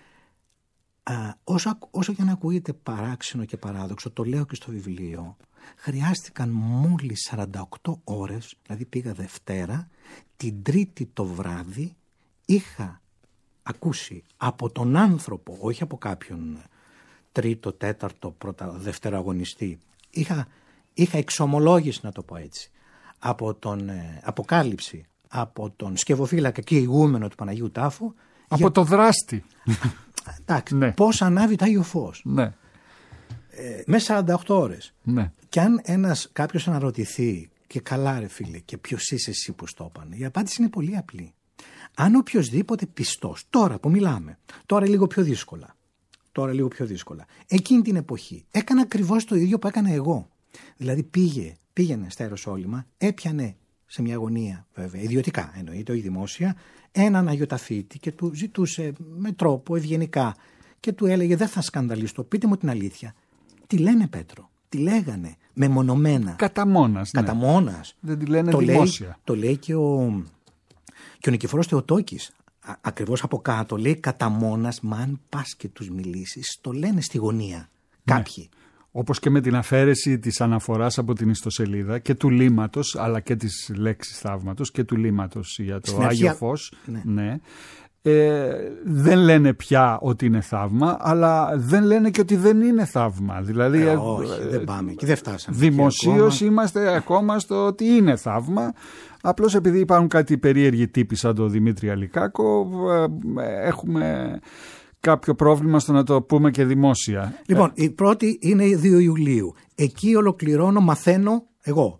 Όσο και να ακούγεται παράξενο και παράδοξο, το λέω και στο βιβλίο, χρειάστηκαν μόλις 48 ώρες, δηλαδή πήγα Δευτέρα, την Τρίτη το βράδυ είχα ακούσει από τον άνθρωπο, όχι από κάποιον τρίτο, τέταρτο, δεύτερο αγωνιστή, είχα εξομολόγηση, να το πω έτσι, από τον αποκάλυψη, από τον σκευοφύλακα και ηγούμενο του Παναγίου Τάφου, από το δράστη. Εντάξει, ναι. Πώς ανάβει το Άγιο Φως. Ναι. Μέσα 48 ώρες. Ναι. Και αν κάποιος αναρωτηθεί, και καλά ρε φίλε, και ποιος είσαι εσύ που στο έπανε, η απάντηση είναι πολύ απλή. Αν οποιοσδήποτε πιστός, τώρα που μιλάμε, τώρα λίγο πιο δύσκολα, εκείνη την εποχή έκανε ακριβώς το ίδιο που έκανα εγώ. Δηλαδή πήγαινε στα Ιεροσόλυμα, έπιανε σε μια γωνία, βέβαια, ιδιωτικά εννοείται, όχι δημόσια, έναν αγιοταφίτη και του ζητούσε με τρόπο ευγενικά και του έλεγε δεν θα σκανδαλιστώ, πείτε μου την αλήθεια. Τι λένε Πέτρο, τι λέγανε μεμονωμένα. Κατά μόνας. Δεν τη λένε δημόσια. Το λέει και ο Νικηφόρος Θεοτόκης. Ακριβώς από κάτω λέει κατά μόνας, μα αν πας και τους μιλήσεις, το λένε στη γωνία κάποιοι. Όπως και με την αφαίρεση της αναφοράς από την ιστοσελίδα και του λίματος, αλλά και της λέξης θαύματος και του λίματος για το Άγιο Φως. Ναι. Δεν λένε πια ότι είναι θαύμα, αλλά δεν λένε και ότι δεν είναι θαύμα. Δηλαδή, όχι, δεν πάμε και δεν φτάσαμε. Δημοσίως είμαστε ακόμα στο ότι είναι θαύμα. Απλώς επειδή υπάρχουν κάτι περίεργοι τύποι σαν τον Δημήτρη Αλικάκο, έχουμε κάποιο πρόβλημα στο να το πούμε και δημόσια. Λοιπόν, η πρώτη είναι 2 Ιουλίου. Εκεί μαθαίνω εγώ,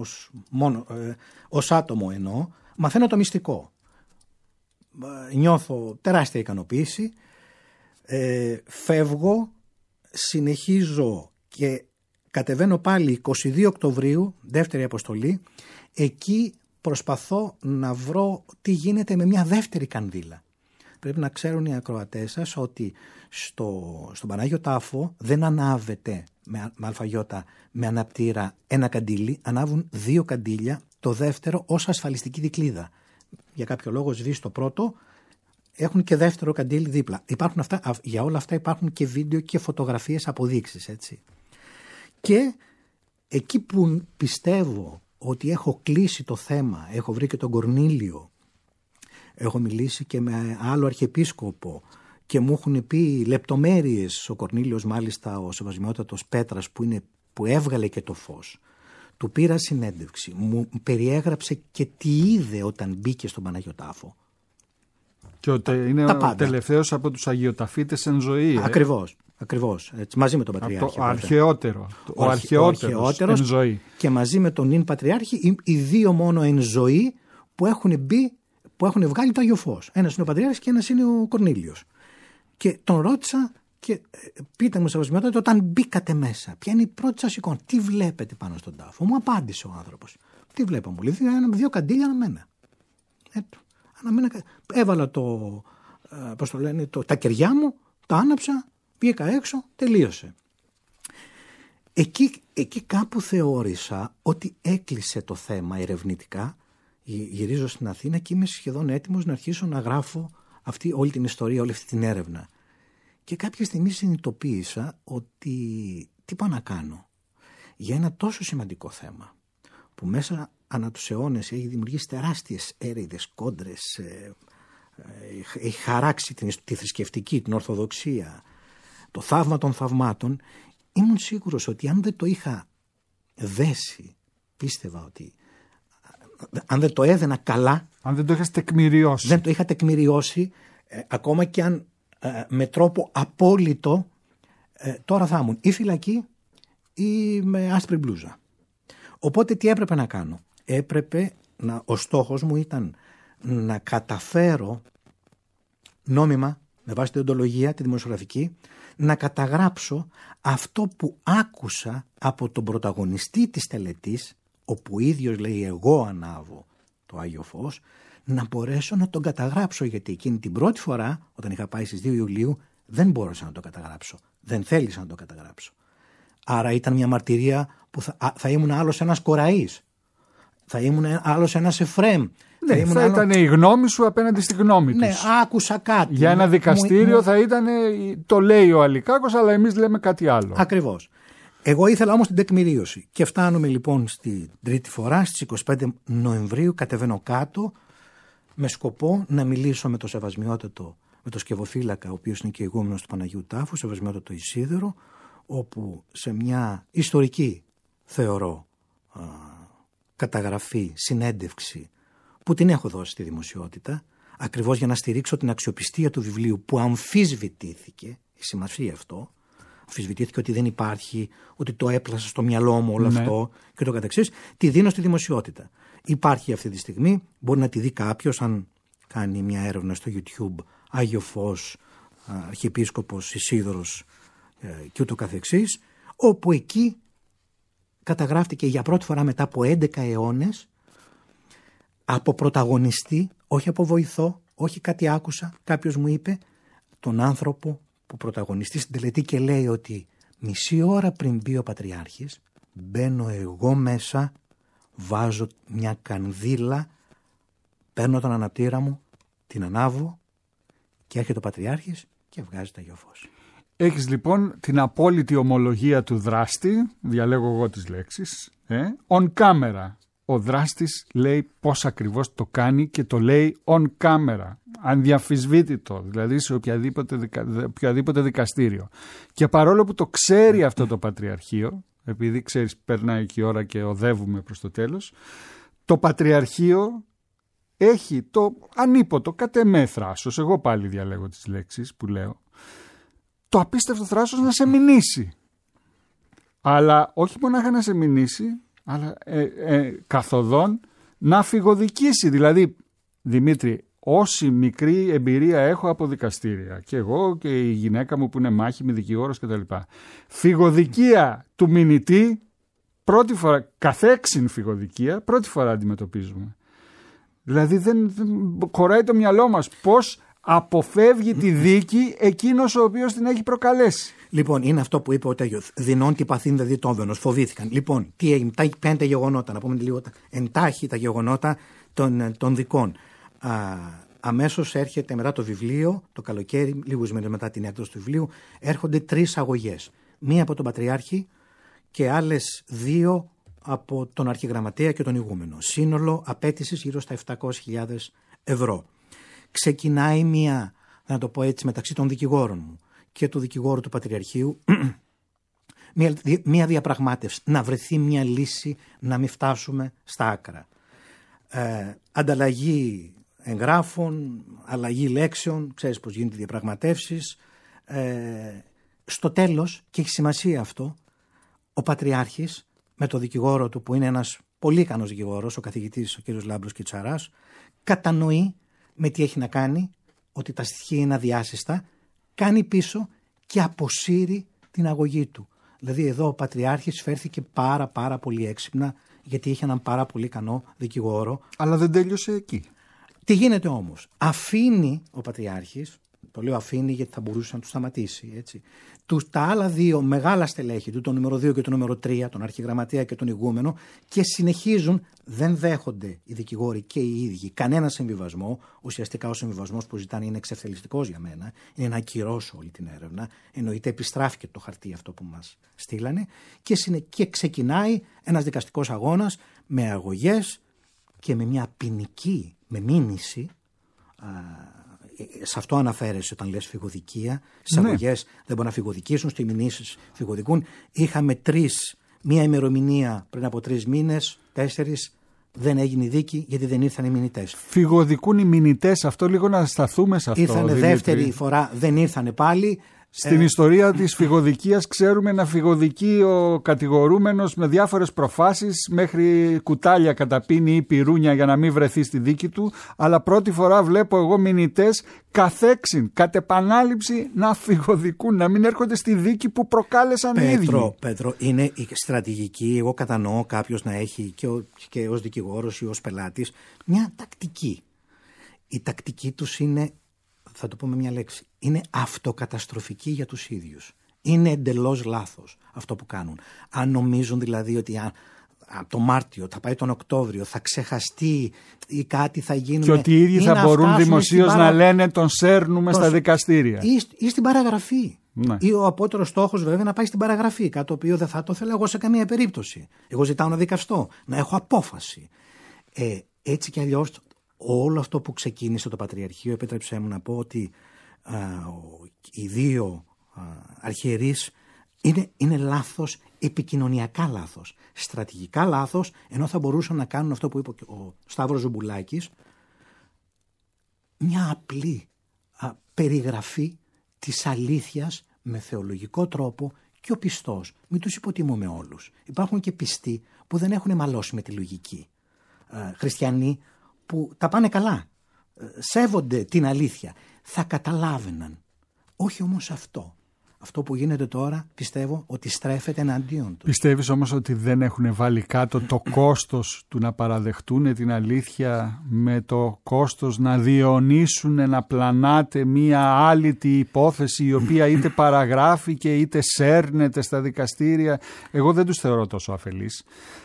ως άτομο εννοώ, μαθαίνω το μυστικό. Νιώθω τεράστια ικανοποίηση, φεύγω, συνεχίζω και κατεβαίνω πάλι 22 Οκτωβρίου, δεύτερη αποστολή. Εκεί προσπαθώ να βρω τι γίνεται με μια δεύτερη κανδύλα. Πρέπει να ξέρουν οι ακροατές σας ότι στον Πανάγιο Τάφο δεν ανάβεται με αλφαγιώτα με αναπτήρα ένα καντήλι, ανάβουν 2 καντήλια, το δεύτερο ως ασφαλιστική δικλείδα. Για κάποιο λόγο σβήσει το πρώτο, έχουν και δεύτερο καντήλι δίπλα. Για όλα αυτά υπάρχουν και βίντεο και φωτογραφίες, αποδείξεις, έτσι. Και εκεί που πιστεύω ότι έχω κλείσει το θέμα, έχω βρει και τον Κορνήλιο, έχω μιλήσει και με άλλο αρχιεπίσκοπο και μου έχουν πει λεπτομέρειες, ο Κορνήλιος μάλιστα, ο Σεβασμιότατος Πέτρας που έβγαλε και το φως. Του πήρα συνέντευξη, μου περιέγραψε και τι είδε όταν μπήκε στον Παναγιο Τάφο. Και είναι ο τελευταίος από τους αγιοταφίτες εν ζωή. Ακριβώς, έτσι, μαζί με τον Πατριάρχη. Ο αρχαιότερος εν ζωή. Και μαζί με τον νυν Πατριάρχη, οι 2 μόνο εν ζωή που έχουν μπει που έχουν βγάλει το Άγιο Φως. Ένας είναι ο Πατριάρχης και ένας είναι ο Κορνήλιος. Και τον ρώτησα και πείτε μου σεβασμιότατα, όταν μπήκατε μέσα, ποια είναι η πρώτη σας εικόνα, τι βλέπετε πάνω στον τάφο. Μου απάντησε ο άνθρωπος. Τι βλέπω, μου λέει, δύο καντήλια αναμένα. Έβαλα τα κεριά μου, τα άναψα, βγήκα έξω, τελείωσε. Εκεί κάπου θεώρησα ότι έκλεισε το θέμα ερευνητικά. Γυρίζω στην Αθήνα και είμαι σχεδόν έτοιμος να αρχίσω να γράφω όλη την ιστορία, όλη αυτή την έρευνα. Και κάποια στιγμή συνειδητοποίησα ότι τι πάω να κάνω για ένα τόσο σημαντικό θέμα που μέσα ανά τους αιώνες έχει δημιουργήσει τεράστιες έρηδες, κόντρες, έχει χαράξει τη θρησκευτική, την Ορθοδοξία, το θαύμα των θαυμάτων. Ήμουν σίγουρος ότι αν δεν το είχα δέσει, πίστευα ότι αν δεν το έδαινα καλά, αν δεν το είχες τεκμηριώσει, δεν το είχα τεκμηριώσει, ακόμα και αν με τρόπο απόλυτο, τώρα θα ήμουν ή φυλακή ή με άσπρη μπλούζα. Οπότε τι έπρεπε να κάνω? Ο στόχος μου ήταν να καταφέρω νόμιμα, με βάση την οντολογία, τη δημοσιογραφική, να καταγράψω αυτό που άκουσα από τον πρωταγωνιστή της τελετής, όπου ο ίδιος λέει εγώ ανάβω το Άγιο Φως, να μπορέσω να τον καταγράψω, γιατί εκείνη την πρώτη φορά, όταν είχα πάει στις 2 Ιουλίου, δεν μπόρεσα να το καταγράψω. Δεν θέλησα να το καταγράψω. Άρα ήταν μια μαρτυρία που θα ήμουν άλλος ένας Κοραής. Θα ήμουν άλλος ένας Εφραίμ. Ναι, θα ήταν η γνώμη σου απέναντι στη γνώμη τους. Ναι, άκουσα κάτι. Για ένα δικαστήριο θα ήταν, το λέει ο Αλικάκος, αλλά εμείς λέμε κάτι άλλο. Ακριβώς. Εγώ ήθελα όμως την τεκμηρίωση. Και φτάνουμε λοιπόν στην τρίτη φορά, στις 25 Νοεμβρίου, κατεβαίνω κάτω, με σκοπό να μιλήσω με το σεβασμιότατο, με το σκευοφύλακα, ο οποίος είναι και ηγούμενος του Παναγίου Τάφου, σεβασμιότατο Ισίδωρο, όπου σε μια ιστορική, θεωρώ, καταγραφή, συνέντευξη, που την έχω δώσει στη δημοσιότητα, ακριβώς για να στηρίξω την αξιοπιστία του βιβλίου που αμφισβητήθηκε, η σημασία αυτό, αμφισβητήθηκε ότι δεν υπάρχει, ότι το έπλασα στο μυαλό μου όλο αυτό και το καθεξής, τη δίνω στη δημοσιότητα. Υπάρχει αυτή τη στιγμή, μπορεί να τη δει κάποιος αν κάνει μια έρευνα στο YouTube, Άγιο Φως, Αρχιεπίσκοπος Ισίδωρος και ούτω καθεξής, όπου εκεί καταγράφτηκε για πρώτη φορά μετά από 11 αιώνες από πρωταγωνιστή, όχι από βοηθό, όχι κάτι άκουσα, κάποιος μου είπε, τον άνθρωπο που πρωταγωνιστεί στην τελετή και λέει ότι μισή ώρα πριν μπει ο Πατριάρχης, μπαίνω εγώ μέσα, βάζω μια κανδύλα, παίρνω τον αναπτήρα μου, την ανάβω και έρχεται ο Πατριάρχης και βγάζει το Άγιο Φως. Έχεις λοιπόν την απόλυτη ομολογία του δράστη, διαλέγω εγώ τις λέξεις, on camera. Ο δράστης λέει πώς ακριβώς το κάνει και το λέει on camera, ανδιαμφισβήτητο, δηλαδή σε οποιαδήποτε δικαστήριο. Και παρόλο που το ξέρει αυτό το Πατριαρχείο, επειδή ξέρεις περνάει και η ώρα και οδεύουμε προς το τέλος, το Πατριαρχείο έχει το ανίποτο κατ' εμέ θράσος, εγώ πάλι διαλέγω τις λέξεις που λέω, το απίστευτο θράσος να σε μηνύσει. Αλλά όχι μονάχα να σε μηνύσει, αλλά καθοδόν να φυγοδικήσει. Δηλαδή, Δημήτρη, όση μικρή εμπειρία έχω από δικαστήρια, και εγώ και η γυναίκα μου που είναι μάχημη, δικηγόρος κτλ. Φυγοδικία του μηνυτή, πρώτη φορά, καθέξιν φυγοδικία, πρώτη φορά αντιμετωπίζουμε. Δηλαδή δεν χωράει το μυαλό μας πώς αποφεύγει τη δίκη εκείνος ο οποίος την έχει προκαλέσει. Λοιπόν, είναι αυτό που είπε ο Τέγιος. Δεινών τι παθήν δε τόμβενος. Φοβήθηκαν. Λοιπόν, τι έγινε, πέντε γεγονότα, να πούμε λίγο εντάχει τα γεγονότα των δικών. Αμέσως έρχεται μετά το βιβλίο, το καλοκαίρι, λίγους μήνες μετά την έκδοση του βιβλίου, έρχονται 3 αγωγές. Μία από τον Πατριάρχη και άλλες 2 από τον Αρχιγραμματέα και τον Ηγούμενο. Σύνολο απέτησης γύρω στα 700.000 ευρώ. Ξεκινάει μία, να το πω έτσι, μεταξύ των δικηγόρων μου και του δικηγόρου του Πατριαρχείου, μία διαπραγμάτευση, να βρεθεί μία λύση, να μην φτάσουμε στα άκρα. Ανταλλαγή εγγράφων, αλλαγή λέξεων, ξέρεις πώς γίνεται διαπραγματεύσεις. Στο τέλος, και έχει σημασία αυτό, ο Πατριάρχης με το δικηγόρο του, που είναι ένας πολύ ικανός δικηγόρος, ο καθηγητής ο κ. Λάμπρος Κιτσαράς, κατανοεί με τι έχει να κάνει, ότι τα στοιχεία είναι αδιάσυστα, κάνει πίσω και αποσύρει την αγωγή του. Δηλαδή εδώ ο Πατριάρχης φέρθηκε πάρα πολύ έξυπνα, γιατί είχε έναν πάρα πολύ ικανό δικηγόρο. Αλλά δεν τέλειωσε εκεί. Τι γίνεται όμως? Αφήνει ο Πατριάρχης, το λέω αφήνει γιατί θα μπορούσε να του σταματήσει, έτσι, τα άλλα δύο μεγάλα στελέχη του, το νούμερο 2 και το νούμερο 3, τον αρχιγραμματέα και τον ηγούμενο, και συνεχίζουν, δεν δέχονται οι δικηγόροι και οι ίδιοι κανένα συμβιβασμό. Ουσιαστικά ο συμβιβασμός που ζητάνε είναι εξευθελιστικός για μένα, είναι να ακυρώσω όλη την έρευνα. Εννοείται επιστράφηκε το χαρτί αυτό που μας στείλανε, και ξεκινάει ένας δικαστικός αγώνας με αγωγές και με μια ποινική, με μήνυση. Σε αυτό αναφέρεσαι όταν λες φυγοδικία. Στις αγωγές δεν μπορούν να φυγοδικήσουν, στις μηνύσεις φυγοδικούν. Είχαμε 3, μία ημερομηνία πριν από 3 μήνες, 4, δεν έγινε η δίκη γιατί δεν ήρθαν οι μηνυτές. Φυγοδικούν οι μηνυτές, αυτό λίγο να σταθούμε σε αυτό. Ήρθανε δεύτερη φορά, δεν ήρθανε πάλι. Στην ιστορία της φυγοδικίας ξέρουμε να φυγοδικεί ο κατηγορούμενος με διάφορες προφάσεις, μέχρι κουτάλια καταπίνει ή πυρούνια για να μην βρεθεί στη δίκη του, αλλά πρώτη φορά βλέπω εγώ μηνυτές καθέξιν, κατ' επανάληψη να φυγοδικούν, να μην έρχονται στη δίκη που προκάλεσαν οι ίδιοι. Πέτρο, είναι η στρατηγική. Εγώ κατανοώ κάποιος να έχει και ως δικηγόρος ή ως πελάτης μια τακτική. Η τακτική τους είναι, θα το πω με μια λέξη, είναι αυτοκαταστροφική για τους ίδιους. Είναι εντελώς λάθος αυτό που κάνουν. Αν νομίζουν δηλαδή ότι το Μάρτιο θα πάει τον Οκτώβριο, θα ξεχαστεί ή κάτι θα γίνει. Και ότι οι ίδιοι θα μπορούν δημοσίως να λένε τον σέρνουμε στα δικαστήρια. Ή στην παραγραφή. Ναι. Ή ο απότερος στόχος βέβαια να πάει στην παραγραφή. Κάτι το οποίο δεν θα το ήθελα εγώ σε καμία περίπτωση. Εγώ ζητάω να δικαστώ, να έχω απόφαση. Έτσι κι αλλιώς όλο αυτό που ξεκίνησε το Πατριαρχείο, επέτρεψέ μου να πω ότι οι δύο αρχιερείς είναι λάθος, επικοινωνιακά λάθος, στρατηγικά λάθος, ενώ θα μπορούσαν να κάνουν αυτό που είπε ο Σταύρος Ζουμπουλάκης, μια απλή περιγραφή της αλήθειας με θεολογικό τρόπο και ο πιστός. Μην τους υποτιμούμε όλους. Υπάρχουν και πιστοί που δεν έχουν μαλώσει με τη λογική. Χριστιανοί που τα πάνε καλά, σέβονται την αλήθεια, θα καταλάβαιναν. Όχι όμως αυτό. Αυτό που γίνεται τώρα πιστεύω ότι στρέφεται εναντίον τους. Πιστεύεις όμως ότι δεν έχουν βάλει κάτω το κόστος του να παραδεχτούν την αλήθεια με το κόστος να διαιωνίσουν, να πλανάτε μία άλυτη υπόθεση η οποία είτε παραγράφηκε είτε σέρνεται στα δικαστήρια? Εγώ δεν τους θεωρώ τόσο αφελείς.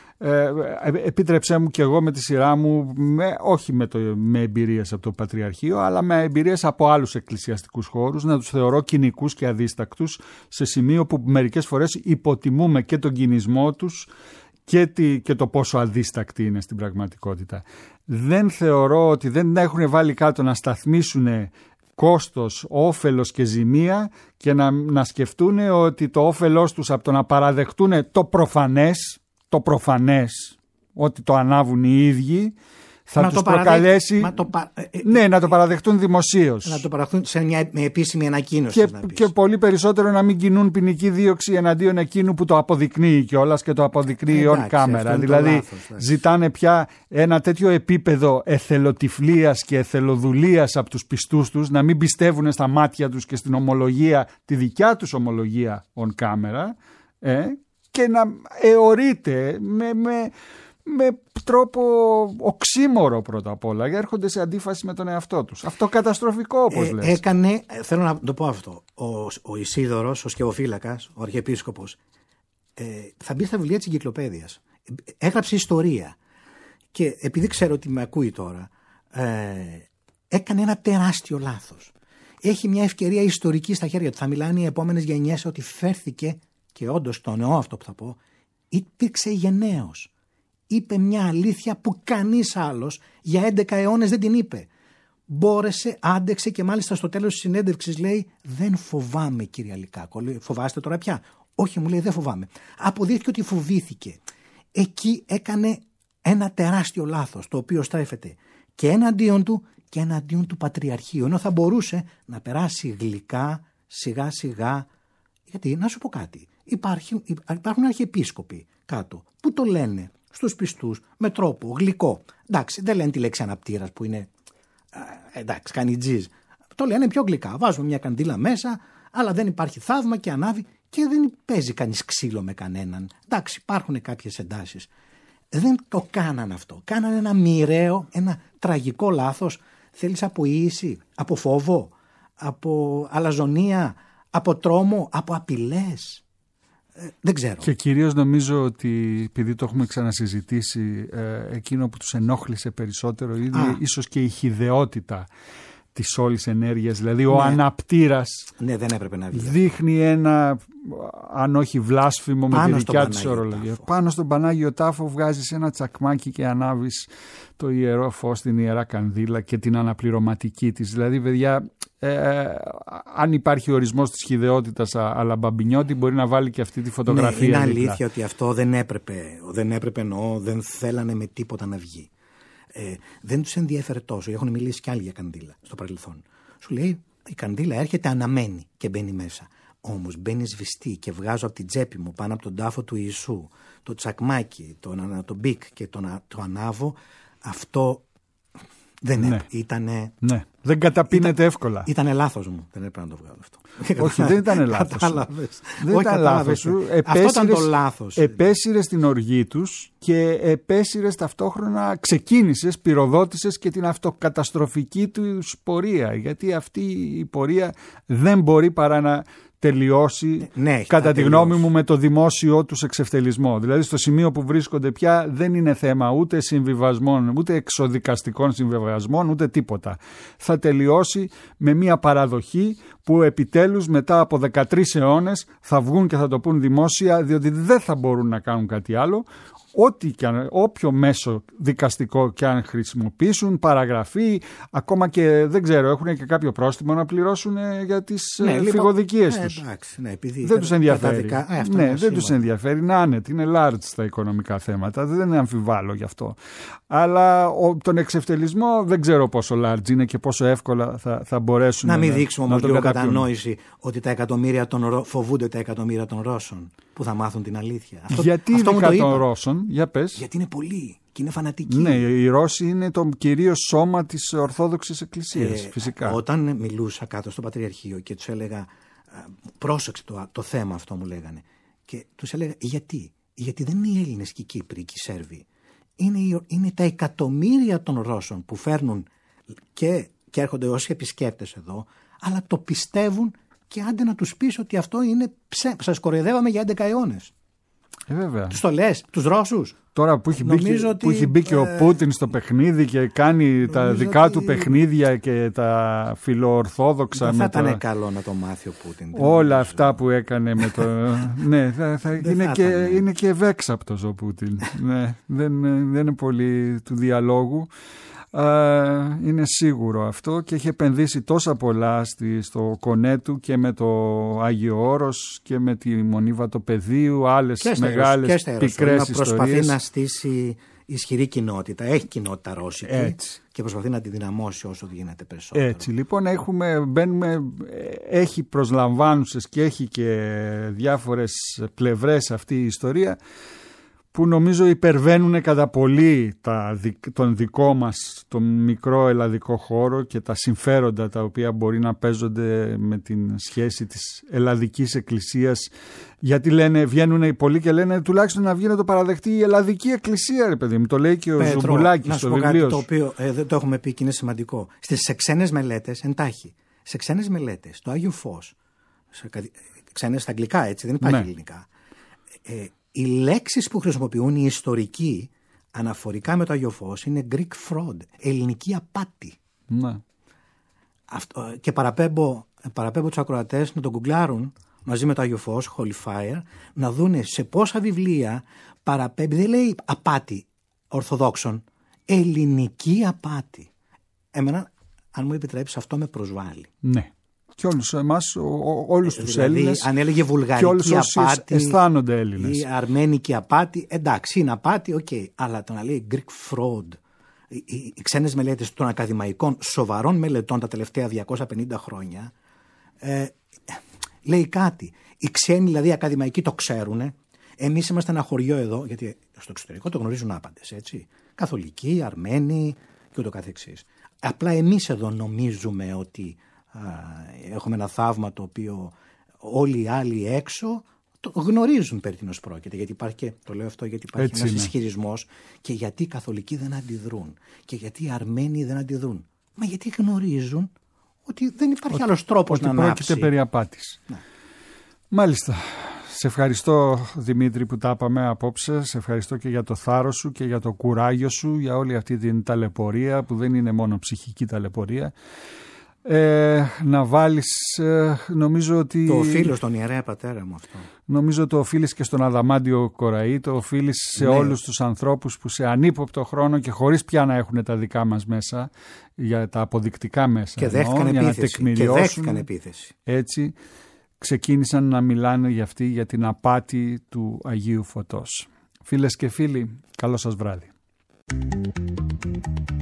Επίτρεψέ μου και εγώ με τη σειρά μου, όχι με εμπειρίες από το Πατριαρχείο, αλλά με εμπειρίες από άλλους εκκλησιαστικούς χώρους, να τους θεωρώ κοινικούς και αδίστακτους, σε σημείο που μερικές φορές υποτιμούμε και τον κινησμό τους και το πόσο αδίστακτοι είναι στην πραγματικότητα. Δεν θεωρώ ότι δεν έχουν βάλει κάτω να σταθμίσουν κόστος, όφελος και ζημία και να σκεφτούν ότι το όφελός τους από το να παραδεχτούν το προφανές, ότι το ανάβουν οι ίδιοι, θα τους προκαλέσει να το παραδεχτούν δημοσίως. Να το παραδεχτούν με επίσημη ανακοίνωση. Και πολύ περισσότερο να μην κινούν ποινική δίωξη εναντίον εκείνου που το αποδεικνύει κιόλας και το αποδεικνύει on camera. Δηλαδή ζητάνε πια ένα τέτοιο επίπεδο εθελοτυφλίας και εθελοδουλίας από τους πιστούς τους, να μην πιστεύουν στα μάτια τους και στην ομολογία, τη δικιά τους ομολογία on camera, και να αιωρείται με τρόπο οξύμορο πρώτα απ' όλα, έρχονται σε αντίφαση με τον εαυτό τους. Αυτό καταστροφικό, όπως λες. Θέλω να το πω αυτό, ο Ισίδωρος, ο σκευοφύλακας, ο Αρχιεπίσκοπος, θα μπει στα βιβλία της Εγκυκλοπαίδειας. Έγραψε ιστορία και επειδή ξέρω ότι με ακούει τώρα, έκανε ένα τεράστιο λάθος. Έχει μια ευκαιρία ιστορική στα χέρια του. Θα μιλάνε οι επόμενες γενιές ότι φέρθηκε, και όντως το εννοώ αυτό που θα πω, υπήρξε γενναίος. Είπε μια αλήθεια που κανείς άλλος για 11 αιώνες δεν την είπε. Μπόρεσε, άντεξε και μάλιστα στο τέλος της συνέντευξης λέει «Δεν φοβάμαι, κύριε Λυκάκο». Λέει, «Φοβάστε τώρα πια?» «Όχι», μου λέει, «δεν φοβάμαι». Αποδείχθηκε ότι φοβήθηκε. Εκεί έκανε ένα τεράστιο λάθος, το οποίο στρέφεται και εναντίον του και εναντίον του Πατριαρχείου. Ενώ θα μπορούσε να περάσει γλυκά, σιγά σιγά. Γιατί, να σου πω κάτι, υπάρχουν αρχιεπίσκοποι κάτω που το λένε στους πιστούς με τρόπο γλυκό. Εντάξει, δεν λένε τη λέξη αναπτήρας που είναι Εντάξει, κάνει τζιζ. Το λένε πιο γλυκά. Βάζουμε μια καντήλα μέσα, αλλά δεν υπάρχει θαύμα και ανάβει και δεν παίζει κανείς ξύλο με κανέναν. Εντάξει, υπάρχουν κάποιες εντάσεις. Δεν το κάναν αυτό. Κάναν ένα μοιραίο, ένα τραγικό λάθος. Θέλεις από ίηση, από φόβο, από αλαζονία, από τρόμο, από απειλές. Δεν ξέρω. Και κυρίως νομίζω ότι, επειδή το έχουμε ξανασυζητήσει, εκείνο που τους ενόχλησε περισσότερο είναι ίσως και η χυδαιότητα της όλης ενέργειας. Δηλαδή ο αναπτήρας δεν έπρεπε να βγει. Δείχνει ένα, αν όχι βλάσφημο, με τη δικιά της ορολογία. Πάνω στον Πανάγιο Τάφο βγάζεις ένα τσακμάκι και ανάβεις το ιερό φως, την ιερά κανδύλα και την αναπληρωματική της. Δηλαδή, παιδιά, αν υπάρχει ορισμός της χυδαιότητας αλλά Μπαμπινιώτη, μπορεί να βάλει και αυτή τη φωτογραφία. Είναι αλήθεια ότι αυτό δεν έπρεπε, εννοώ, δεν θέλανε με τίποτα να βγει. Δεν τους ενδιαφέρε τόσο. Έχουν μιλήσει κι άλλοι για καντήλα στο παρελθόν. Σου λέει, η καντήλα έρχεται αναμένη και μπαίνει μέσα. Όμως μπαίνει σβηστή και βγάζω από την τσέπη μου πάνω από τον τάφο του Ιησού το τσακμάκι, το μπικ και το ανάβω. Αυτό δεν ήτανε. Ναι. Δεν καταπίνεται εύκολα. Ήτανε λάθος μου. Δεν έπρεπε να το βγάλω αυτό. Όχι, δεν ήταν λάθος. Δεν ήταν λάθος σου. Αυτό ήταν το λάθος. Επέσυρες την οργή τους και επέσυρες ταυτόχρονα, ξεκίνησες, πυροδότησες και την αυτοκαταστροφική τους πορεία. Γιατί αυτή η πορεία δεν μπορεί παρά να τελειώσει, κατά τη γνώμη μου, με το δημόσιο τους εξευτελισμό. Δηλαδή στο σημείο που βρίσκονται πια δεν είναι θέμα ούτε συμβιβασμών, ούτε εξοδικαστικών συμβιβασμών, ούτε τίποτα. Θα τελειώσει με μια παραδοχή που επιτέλους μετά από 13 αιώνες θα βγουν και θα το πούν δημόσια, διότι δεν θα μπορούν να κάνουν κάτι άλλο. Όποιο μέσο δικαστικό και αν χρησιμοποιήσουν, παραγραφή, ακόμα και δεν ξέρω, έχουν και κάποιο πρόστιμο να πληρώσουν για τις φυγοδικίες τους. Δεν τους ενδιαφέρει. Δεν τους ενδιαφέρει. Είναι άνετοι, είναι large στα οικονομικά θέματα, δεν αμφιβάλλω γι' αυτό. Αλλά τον εξευτελισμό δεν ξέρω πόσο large είναι και πόσο εύκολα θα μπορέσουν να μην δείξουμε όμως λίγο κατανόηση ότι φοβούνται τα εκατομμύρια των Ρώσων που θα μάθουν την αλήθεια. Γιατί ειδικά των Ρώσων, για πες. Γιατί είναι πολλοί και είναι φανατικοί. Ναι, οι Ρώσοι είναι το κυρίως σώμα της Ορθόδοξης Εκκλησίας, φυσικά. Όταν μιλούσα κάτω στο Πατριαρχείο και τους έλεγα, πρόσεξε το θέμα αυτό, μου λέγανε. Και τους έλεγα, γιατί δεν είναι οι Έλληνες και οι Κύπροι και οι Σέρβοι. Είναι τα εκατομμύρια των Ρώσων που φέρνουν και έρχονται ως επισκέπτες εδώ, αλλά το πιστεύουν και άντε να τους πεις ότι αυτό είναι σας κοροϊδεύαμε για 11 αιώνες. Βέβαια. Τους το λες, τους Ρώσους. Τώρα που έχει μπει και ο Πούτιν στο παιχνίδι και κάνει τα δικά του παιχνίδια και τα φιλοορθόδοξα. Δεν θα ήταν καλό να το μάθει ο Πούτιν. Όλα αυτά που έκανε με το... Ναι, είναι και ευέξαπτος ο Πούτιν. Ναι, δεν είναι πολύ του διαλόγου. Είναι σίγουρο αυτό και έχει επενδύσει τόσα πολλά στο κονέ του και με το Άγιο Όρος και με τη Μονή Βατοπεδίου, άλλες μεγάλες πικρές ιστορίες. Προσπαθεί να στήσει ισχυρή κοινότητα, έχει κοινότητα ρώσικη και προσπαθεί να τη δυναμώσει όσο γίνεται περισσότερο. Έτσι λοιπόν έχει προσλαμβάνουσες και έχει και διάφορες πλευρές αυτή η ιστορία που νομίζω υπερβαίνουν κατά πολύ τον δικό μας, τον μικρό ελλαδικό χώρο και τα συμφέροντα τα οποία μπορεί να παίζονται με την σχέση της ελλαδικής εκκλησίας. Γιατί βγαίνουν πολλοί και λένε τουλάχιστον να βγει να το παραδεχτεί η ελλαδική εκκλησία, ρε παιδί μου. Το λέει και ο Ζουμπουλάκης στο βιβλίο. Να σου πω κάτι το οποίο δεν το έχουμε πει και είναι σημαντικό. Σε ξένες μελέτες, εντάχει, σε ξένες μελέτες, το Άγιο Φως, ξένες στα αγγλικά έτσι, δεν υπάρχει ελληνικά. Οι λέξεις που χρησιμοποιούν οι ιστορικοί αναφορικά με το Άγιο Φως είναι Greek fraud, ελληνική απάτη. Ναι. Και παραπέμπω τους ακροατές να το γκουγκλάρουν μαζί με το Άγιο Φως, Holy Fire, να δούνε σε πόσα βιβλία παραπέμπει, δεν λέει απάτη ορθοδόξων, ελληνική απάτη. Εμένα, αν μου επιτρέψεις, αυτό με προσβάλλει. Ναι. Και όλους εμάς, όλους τους Έλληνες. Αν έλεγε βουλγαρική και όλους απάτη, αισθάνονται Έλληνες. Ή αρμένικη απάτη, εντάξει, είναι απάτη, αλλά το να λέει Greek fraud, οι ξένες μελέτες των ακαδημαϊκών σοβαρών μελετών τα τελευταία 250 χρόνια, λέει κάτι. Οι ξένοι δηλαδή ακαδημαϊκοί το ξέρουν. Εμείς είμαστε ένα χωριό εδώ, γιατί στο εξωτερικό το γνωρίζουν άπαντες, έτσι. Καθολικοί, Αρμένοι και ούτω καθεξής. Απλά εμείς εδώ νομίζουμε ότι έχουμε ένα θαύμα το οποίο όλοι οι άλλοι έξω το γνωρίζουν περί τίνος πρόκειται. Γιατί υπάρχει και, το λέω αυτό γιατί υπάρχει ένας ισχυρισμός, και γιατί οι καθολικοί δεν αντιδρούν και γιατί οι Αρμένοι δεν αντιδρούν. Μα γιατί γνωρίζουν ότι δεν υπάρχει άλλος τρόπος να ανάψει. Πρόκειται περί απάτης. Ναι. Μάλιστα. Σε ευχαριστώ, Δημήτρη, που τα είπαμε απόψε. Σε ευχαριστώ και για το θάρρος σου και για το κουράγιο σου, για όλη αυτή την ταλαιπωρία που δεν είναι μόνο ψυχική ταλαιπωρία. Να βάλεις, νομίζω ότι... Το οφείλω στον ιερέα πατέρα μου αυτό. Νομίζω το οφείλεις και στον Αδαμάντιο Κοραή, το οφείλεις σε όλους τους ανθρώπους που σε ανύποπτο χρόνο και χωρίς πια να έχουν τα δικά μας μέσα, για τα αποδεικτικά μέσα, και δέχτηκαν επίθεση, για να τεκμηριώσουν. Και δέχτηκαν επίθεση. Έτσι ξεκίνησαν να μιλάνε για την απάτη του Αγίου Φωτός. Φίλες και φίλοι, καλό σας βράδυ.